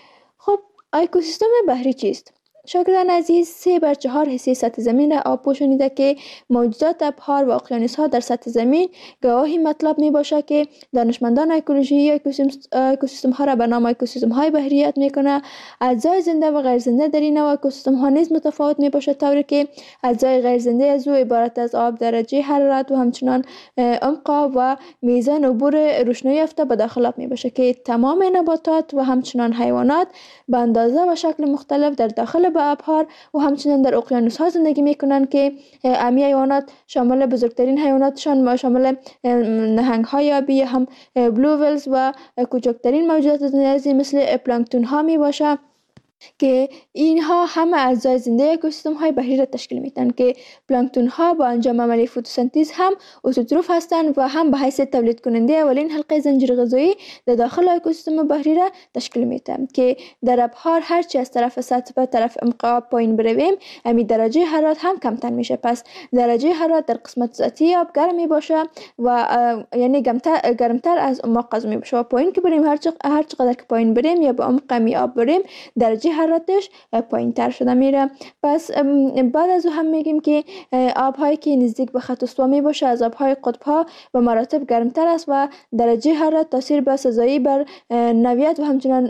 خب اکوسیستم بحری چیست؟ شاگردان عزیز، سه بر چهار حصه سطح زمین را آب پوشانیده که موجودات ابحار و اقیانوس ها در سطح زمین گواهی مطلب می باشه که دانشمندان اکولوژی اکوسیستم ها را به نام اکوسیستم های بحری یاد میکنه. اجزای زنده و غیر زنده در این نوع اکوسیستم ها نیز متفاوت می باشه، طوری که اجزای غیر زنده از او عبارت از آب، درجه حرارت و همچنان عمق و میزان عبور روشنایی یافته به داخل آب می باشه که تمام نباتات و همچنان حیوانات به اندازه و شکل مختلف در داخل به ابحار و همچنان در اقیانوس ها زندگی میکنن که امی حیوانات شامل بزرگترین حیواناتشان ما شامل نهنگ های آبی هم بلو ویلز و کوچکترین موجودات زنده مثل پلانکتون ها می باشه که اینها همه اجزای زنده اکوسیستم های بحری را تشکیل میدن که پلانکتون ها با انجام عملیه فتوسنتز هم اتوتروف هستند و هم به حیث تولید کننده اولین حلقه زنجیره غذایی در داخل اکوسیستم بحری را تشکیل میدن که در ابحار هرچی از طرف سطح به طرف عمق آب پایین برویم امی درجه حرارت هم کمتر میشه. پس درجه حرارت در قسمت سطحی آب گرم می باشه و یعنی گرمتر گرمتر از عمق از می باشه و پایین که بریم هر هر چقدر که پایین بریم یا به عمق می آب بریم درجه حرارتش پایین تر شده میره. پس بعد از او هم میگیم که آبهایی که نزدیک به خط استوا می باشه از آبهای قطب ها به مراتب گرمتر است و درجه حرارت تاثیر به سزایی بر نوعیت و همچنان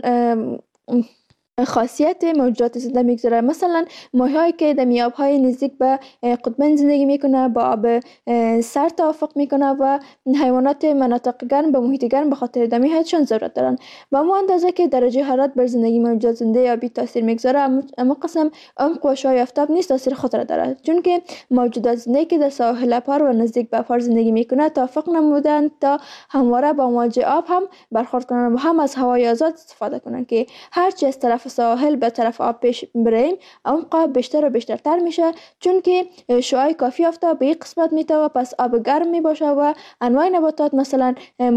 خاصیت موجودات زنده میگذاره. مثلا ماهی هایی که در میاب های نزدیک به قطبین زندگی میکنه با آب سر توافق میکنه و حیوانات مناطق گرم به محیط گرم به خاطر دمی هایشان ضرورت دارن. با همون اندازه که درجه حرارت بر زندگی موجودات زنده آبی تاثیر میگذاره، اما قسم عمق و شای آفتاب نیست تاثیر خود را داره، چون که موجودات زنده که در ساحل ابحار و نزدیک به ابحار زندگی میکنه توافق نمودن تا همواره با امواج آب هم برخورد کنن و هم از هوای آزاد استفاده کنن که هرچی از طرف ساحل به طرف آب پیش بریم عمق آب بیشتر و بیشتر تر میشه، چون که شعاع کافی آفتاب به این قسمت میتوه. پس آب گرم میباشه و انواع نباتات مثلا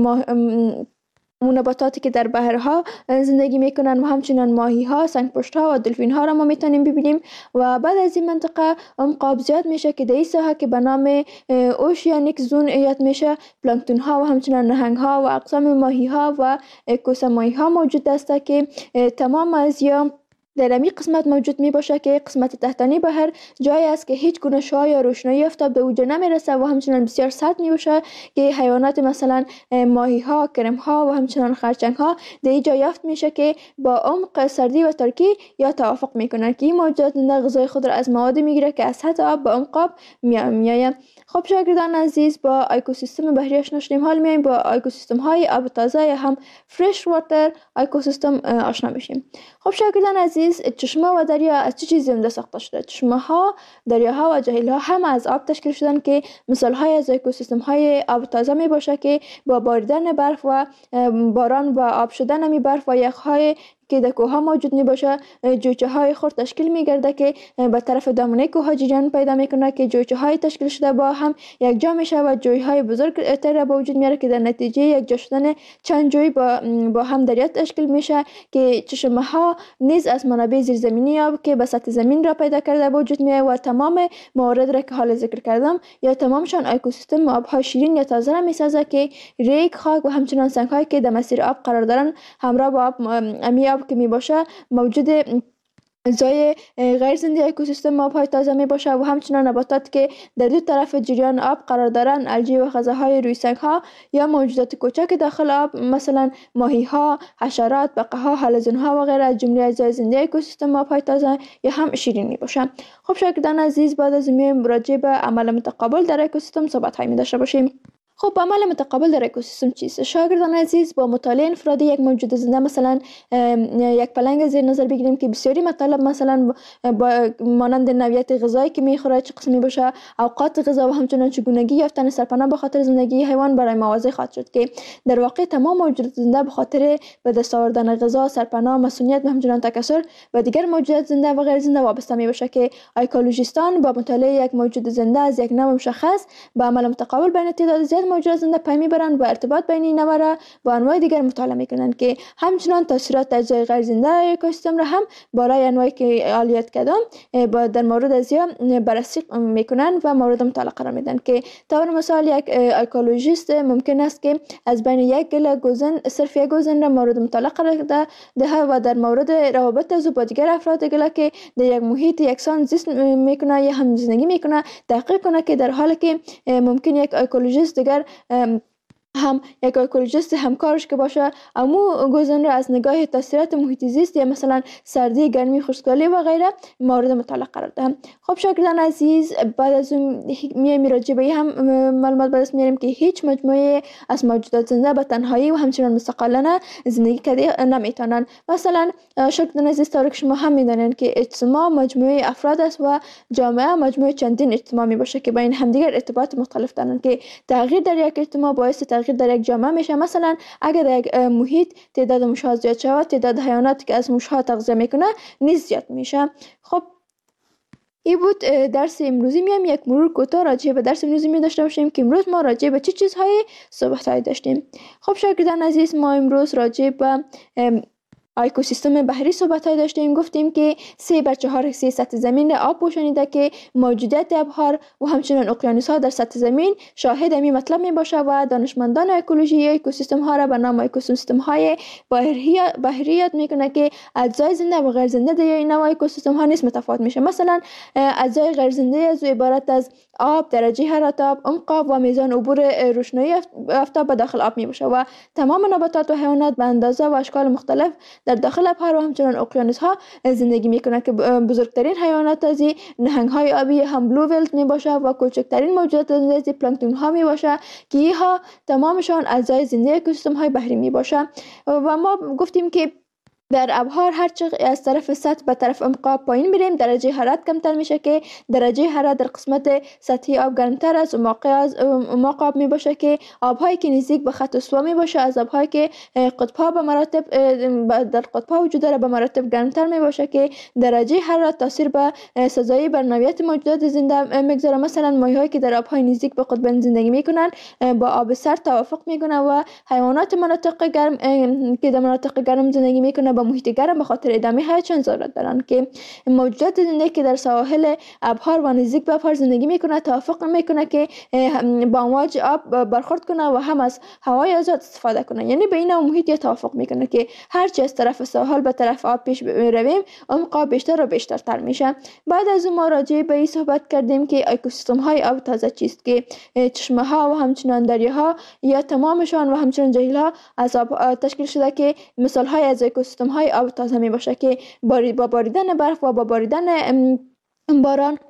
نباتاتی که در بحرها زندگی میکنن و همچنان ماهی ها، سنگ پشت ها و دلفین ها را ما میتونیم ببینیم. و بعد از این منطقه عمق آب زیاد میشه که در این ساحه که به نام اوشیانیک زون یاد میشه، پلانکتون ها و همچنان نهنگ ها و اقسام ماهی ها و کوسمایی ها موجود است که تمام از یا در امی قسمت موجود می باشه که قسمت تحتانی بحر جایی است که هیچ گونه شعاع یا روشنایی آفتاب به اونجا نمیرسه و همچنان بسیار سرد می باشه که حیوانات مثلا ماهی ها، کرم ها و همچنان خرچنگ ها در اینجا یافت میشه که با عمق سردی و ترکی یا توافق میکنن که این موجودات زنده غذای خود را از مواد میگیره که از سطح آب به عمق آب میآید. خب شاگردان عزیز، با اکوسیستم بحری آشنا شدیم، حال میایم با اکوسیستم های آب تازه یا هم فرش واتر اکوسیستم آشنا میشیم. خب شاگردان عزیز، چشمه و دریا از چه چیزی زنده ساخته شده؟ چشمه ها، دریاها و جهیل ها هم از آب تشکیل شدن که مثال های از اکوسیستم های آب تازه می باشه که با باریدن برف و باران و آب شدن می برف و یخ های که در کوه ها موجود می باشه، جویچه های خرد تشکیل می گرده که به طرف دامنه کوه ها جریان پیدا میکنه که جویچه های تشکیل شده با هم یک جا میشه و جوی های بزرگ تر به وجود میاره که در نتیجه یک جا شدن چند جوی با, با هم دریا تشکیل میشه که چشمه ها نیز از منابع زیرزمینی آب که به سطح زمین را پیدا کرده به وجود میاد و تمام موارد را که حال ذکر کردم یا تمامشان اکوسیستم آبهای شیرین یا تازه را میسازه که ریگ، خاک و همچنان سنگ هایی که در مسیر آب قرار دارن همراه با آب امی آب که می باشه موجود اجزای غیر زنده اکوسیستم آبهای تازه می باشه و همچنان نباتات که در دو طرف جریان آب قرار دارن، الژی و غذاهای روی سنگ ها یا موجودات کوچک داخل آب مثلا ماهی ها، حشرات، بقه ها، حلزون ها و غیره از جمله اجزای زنده اکوسیستم آبهای تازه یا هم شیرین می باشه. خب شاگردان عزیز، بعد از میایم راجع به عمل متقابل در اکوسیستم صحبت های می داشته باشیم. خب عمل متقابل در اکوسیستم چیست؟ شاگردان عزیز، با مطالعه انفرادی یک موجود زنده مثلا یک پلنگ زیر نظر بگیریم که بسیاری مطالب مثلا با مانند نوعیت غذایی که میخوره، چه قسمی باشه، اوقات غذا و همچنان چگونگی یافتن سرپناه به خاطر زندگی حیوان برای ما واضح خواهد شد که در واقع تمام موجودات زنده به خاطر به دست آوردن غذا، سرپناه، مسئولیت و همچنان تکثر و دیگر موجودات زنده و غیر زنده وابسته می باشه که اکولوژیستان با مطالعه یک موجود زنده از یک نوع مشخص به عمل متقابل بین تعداد زیاد موجودات زنده پی میبرند و ارتباط بین این نوع را با انواع دیگر مطالعه میکنند که همچنان تاثیرات اجزای غیر زنده اکوسیستم را هم بالای انواعی که عالیت کردم با در مورد از یا بررسی میکنند و مورد مطالعه قرار میدن که طور مثال یک اکولوژیست ممکن است که از بین یک گله گوزن صرف یک گوزن را مورد مطالعه قرار ده و در مورد روابط از با دیگر افراد گله که در یک محیط یکسان زیست میکنه یا هم زندگی میکنه تحقیق کنه که در حالی که ممکن یک اکولوژیست دیگر هم یک اکولوژیست همکارش که باشه امو گوزن را از نگاه تاثیرات محیط زیست یا مثلا سردی، گرمی، خشکسالی و غیره مورد مطالعه قرار دهم. خب شاگردان عزیز، بعد از اون میایم راجع به هم معلومات به دست میاریم که هیچ مجموعه از موجودات زنده به تنهایی و همچنان مستقلانه زندگی کرده نمیتونن. مثلا شاگردان عزیز، طور که شما هم میدونن که اجتماع مجموعه افراد است و جامعه مجموعه چندین اجتماع می باشه که بین همدیگر ارتباط مختلف دارن که تغییر در یک اجتماع باعث تغییر در یک جامعه میشه. مثلا اگر در یک محیط تعداد موش‌ها زیاد شود، تعداد حیواناتی که از موش‌ها تغذیه میکنه نیز زیاد میشه. خب این بود درس امروزی. میام یک مرور کوتاه راجع به درس امروزی می داشته باشیم که امروز ما راجع به چه چیزهای صحبت های داشتیم. خب شاگردان عزیز، ما امروز راجع به اکوسیستم بحری صحبت های داشتیم. گفتیم که سه بر چهار حصه سطح زمین را آب پوشانیده که موجودیت ابحار و همچنین اقیانوس ها در سطح زمین شاهد همین مطلب می باشه و دانشمندان اکولوژی اکوسیستم ها را به نام اکوسیستم های بحری یاد میکنه که اجزای زنده و غیر زنده در این نوع اکوسیستم ها نیز متفاوت میشه. مثلا اجزای غیر زنده از عبارت از آب، درجه حرارت آب، عمق آب و میزان عبور روشنایی آفتاب به داخل آب می باشه و تمام نباتات و حیوانات به اندازه و اشکال مختلف در داخل ابحار و همچنان اقیانوس ها زندگی میکنه که بزرگترین حیوانات از نهنگ های آبی هم بلو ولت می باشه و کوچکترین موجودات از پلانکتون ها می باشه که اینها تمامشان اجزای زنده اکوسیستم های بحری می باشه. و ما گفتیم که در ابحار هر چه از طرف سطح به طرف عمق پایین بریم درجه حرارت کمتر میشه که درجه حرارت در قسمت سطحی آب گرمتر از عمق از عمق آب می باشه که آبهایی که نزدیک به خط استوا می باشه از آبهایی که قطب‌ها به مراتب در قطب‌ها وجود داره به مراتب گرمتر می باشه که درجه حرارت تاثیر به سزایی بر نوعیت موجودات زنده میگذاره. مثلا ماهی‌هایی که در آبهای نزدیک به قطبین زندگی میکنن با آب سرد توافق میکنه و حیوانات مناطق گرم که در مناطق گرم زندگی میکنه با محیط گرم به خاطر ادامه حیاتشان ضرورت دارن که موجودات زنده که در سواحل ابحار و نزدیک به ابحار زندگی میکنه توافق میکنه که با امواج آب برخورد کنه و هم از هوای آزاد استفاده کنه. یعنی به این محیط یا توافق میکنه که هر چه از طرف ساحل به طرف آب پیش رویم عمق آب بیشتر و بیشتر تر میشه. بعد از اون ما راجع به این صحبت کردیم که اکوسیستم های آب تازه چیست که چشمه ها و همچنان دریاها یا تمامشان و همچنان جهیل ها از آب تشکیل شده که مثال های از اکوسیستم های آب تازه می باشه که با باریدن برف و با باریدن باران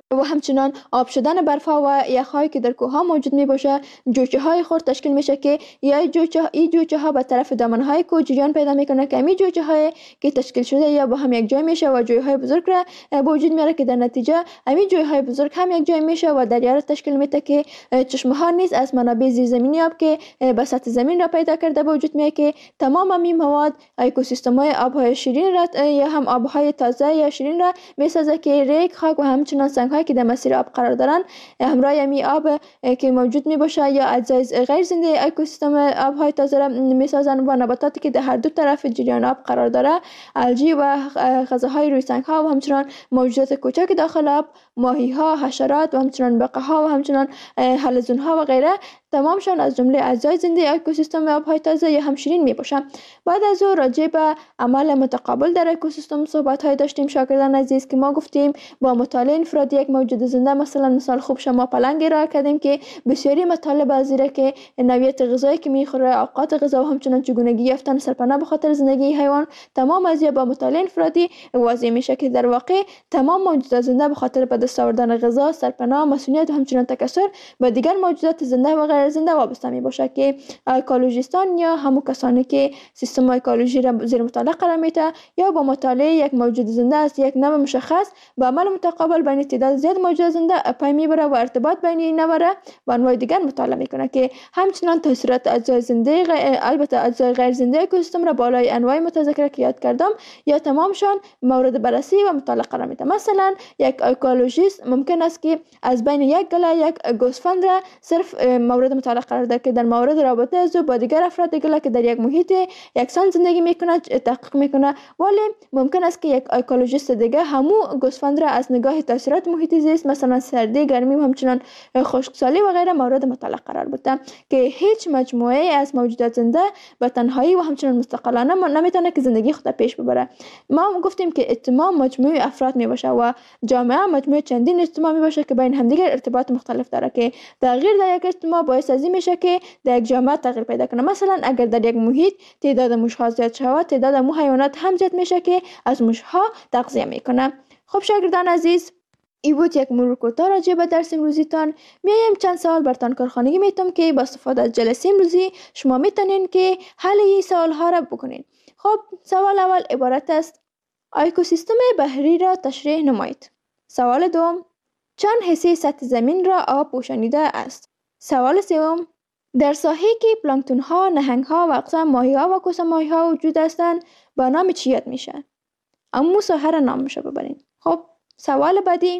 و همچنان آب شدن برفها و یخهایی که در کوهها موجود می باشه جوچه های خرد تشکیل میشه که یا جوچه این جوچه ها به طرف دامن های کوه جریان پیدا میکنه که همین جوچه های که تشکیل شده یا با هم یک جای میشه و جوی های بزرگ را به وجود میاره که در نتیجه همین جوی های بزرگ هم یک جای میشه و دریا را تشکیل میده که چشمه ها نیز از منابع زیرزمینی آب که به سطح زمین را پیدا کرده به وجود میاد که تمام همین مواد اکوسیستم های آب های شیرین را یا هم آب های تازه یا شیرین را میسازه که ریگ، خاک و همچنین سنگ هایی که در مسیر آب قرار دارن همراه همین آب که موجود می باشه یا اجزای غیر زنده اکوسیستم آب های تازه را میسازن و نباتاتی که در هر دو طرف جریان آب قرار داره الژی و غذاهای روی سنگ ها و همچنین موجودات کوچک داخل آب، ماهی ها، حشرات و همچنین بقه ها و همچنین حلزون ها و غیره تمامشان از جمله اجزای زنده اکوسیستم آب های تازه یا هم شیرین می باشن. بعد از او راجع به عمل متقابل در اکوسیستم صحبت های داشتیم شاگردان عزیز که ما گفتیم با مطالعه انفرادی یک موجود زنده مثلا مثال خوب شما پلنگ را کردیم که بسیاری مطالب از زیرا که نوعیت غذایی که میخوره، اوقات غذا و همچنین چگونگی یافتن سرپناه به خاطر زندگی حیوان تمام از با مطالعه انفرادی واضح میشه که در واقع تمام موجودات زنده به خاطر به دست آوردن غذا، سرپناه، مسئولیت و همچنین تکثر به دیگر موجودات زنده و غیر زنده وابسته می باشه که اکولوژیستان یا همون کسانی که سیستم اکولوژی را زیر مطالعه قرار میده یا با مطالعه یک موجود زنده از یک نوع مشخص با عمل متقابل بین تعداد زیاد موجود زنده پی میبره و ارتباط بین این نوع را با انواع دیگر مطالعه میکنه که همچنین تاثیرات اجزای زنده البته اجزای غیر زنده اکوسیستم را بالای انواع متذکره که یاد کردم یا تمامشان مورد بررسی و مطالعه قرار میده. مثلا یک اکولوژیست ممکن است که از بین یک گله یک گوسفند را صرف مورد مطالعه قرار ده که در مورد رابطه از با دیگر افراد گله که در یک محیط یکسان زندگی میکنه تحقیق میکنه، ولی ممکن است که یک اکولوژیست دیگه همو گوسفند را از نگاه تاثیرات محیط زیست مثلا سردی، گرمی و همچنین خشکسالی و غیره مورد مطالعه قرار بده که هیچ مجموعه از موجودات زنده به تنهایی و همچنین مستقلانه نمیتونه که زندگی خود پیش ببره. ما گفتیم که اجتماع مجموعه افراد میباشه و جامعه مجموعه چندین اجتماع میباشه که بین همدیگر ارتباط مختلف داره که تغییر در یک اجتماع باعث از این میشه که در یک جامعه تغییر پیدا کنه. مثلا اگر در یک محیط تعداد موش‌ها زیاد شود تعداد مو حیوانات هم زیاد میشه که از موش‌ها تغذیه میکنه. خب شاگردان عزیز این بود یک مرور کوتاه راجع به درس امروزیتان. میایم چند سوال برتان کارخانگی میتونم که با استفاده از جلسه امروزی شما میتونین که حل این سوال ها را بکنین. خب سوال اول عبارت است اکوسیستم بحری را تشریح نمایید. سوال دوم چند حصه سطح زمین را آب پوشانیده است؟ سوال سوم در ساحه‌ای که پلانکتون ها، نهنگ ها و اقسام ماهی ها و کوسه ماهی ها وجود هستند با نام چی یاد میشه؟ اما ساحه را نام میشه ببرین. خب سوال بعدی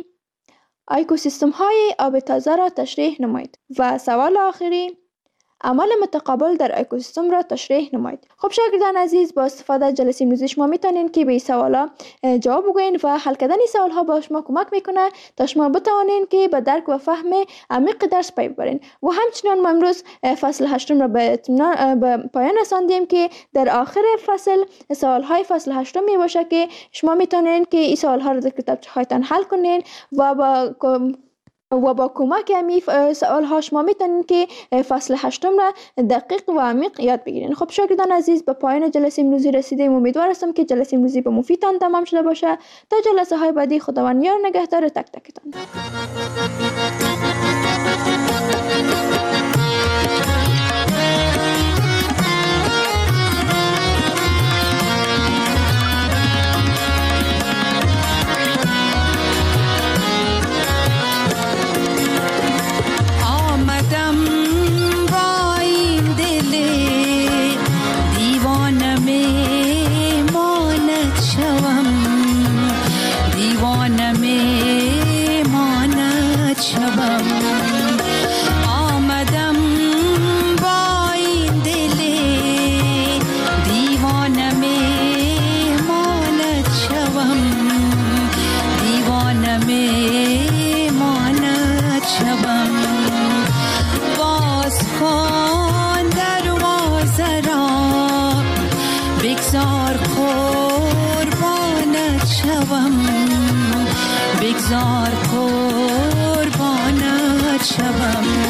اکوسیستم های آب تازه را تشریح نمایید. و سوال آخری عمل متقابل در اکوسیستم را تشریح نمایید. خب شاگردان عزیز با استفاده از جلسه امروزی شما میتونین که به این سوالا جواب بگوین و حل کردن این سوال ها با شما کمک میکنه تا شما بتوانین که به درک و فهم عمیق درس پی ببرین. و همچنین ما امروز فصل هشتم را به پایان رساندیم که در آخر فصل سوال های فصل هشتم می باشه که شما میتونین که این سوال ها را در کتابچه هایتان حل کنین و با و با کمک همین سوال ها شما میتونین که فصل هشتم را دقیق و عمیق یاد بگیرین. خب شاگردان عزیز به پایان جلسه امروزی رسیدیم. امیدوار هستم که جلسه امروزی به مفیدتان تمام شده باشه. تا جلسه های بعدی خداوند یار نگهدار تک تکتان. بگذار قربانت شوم.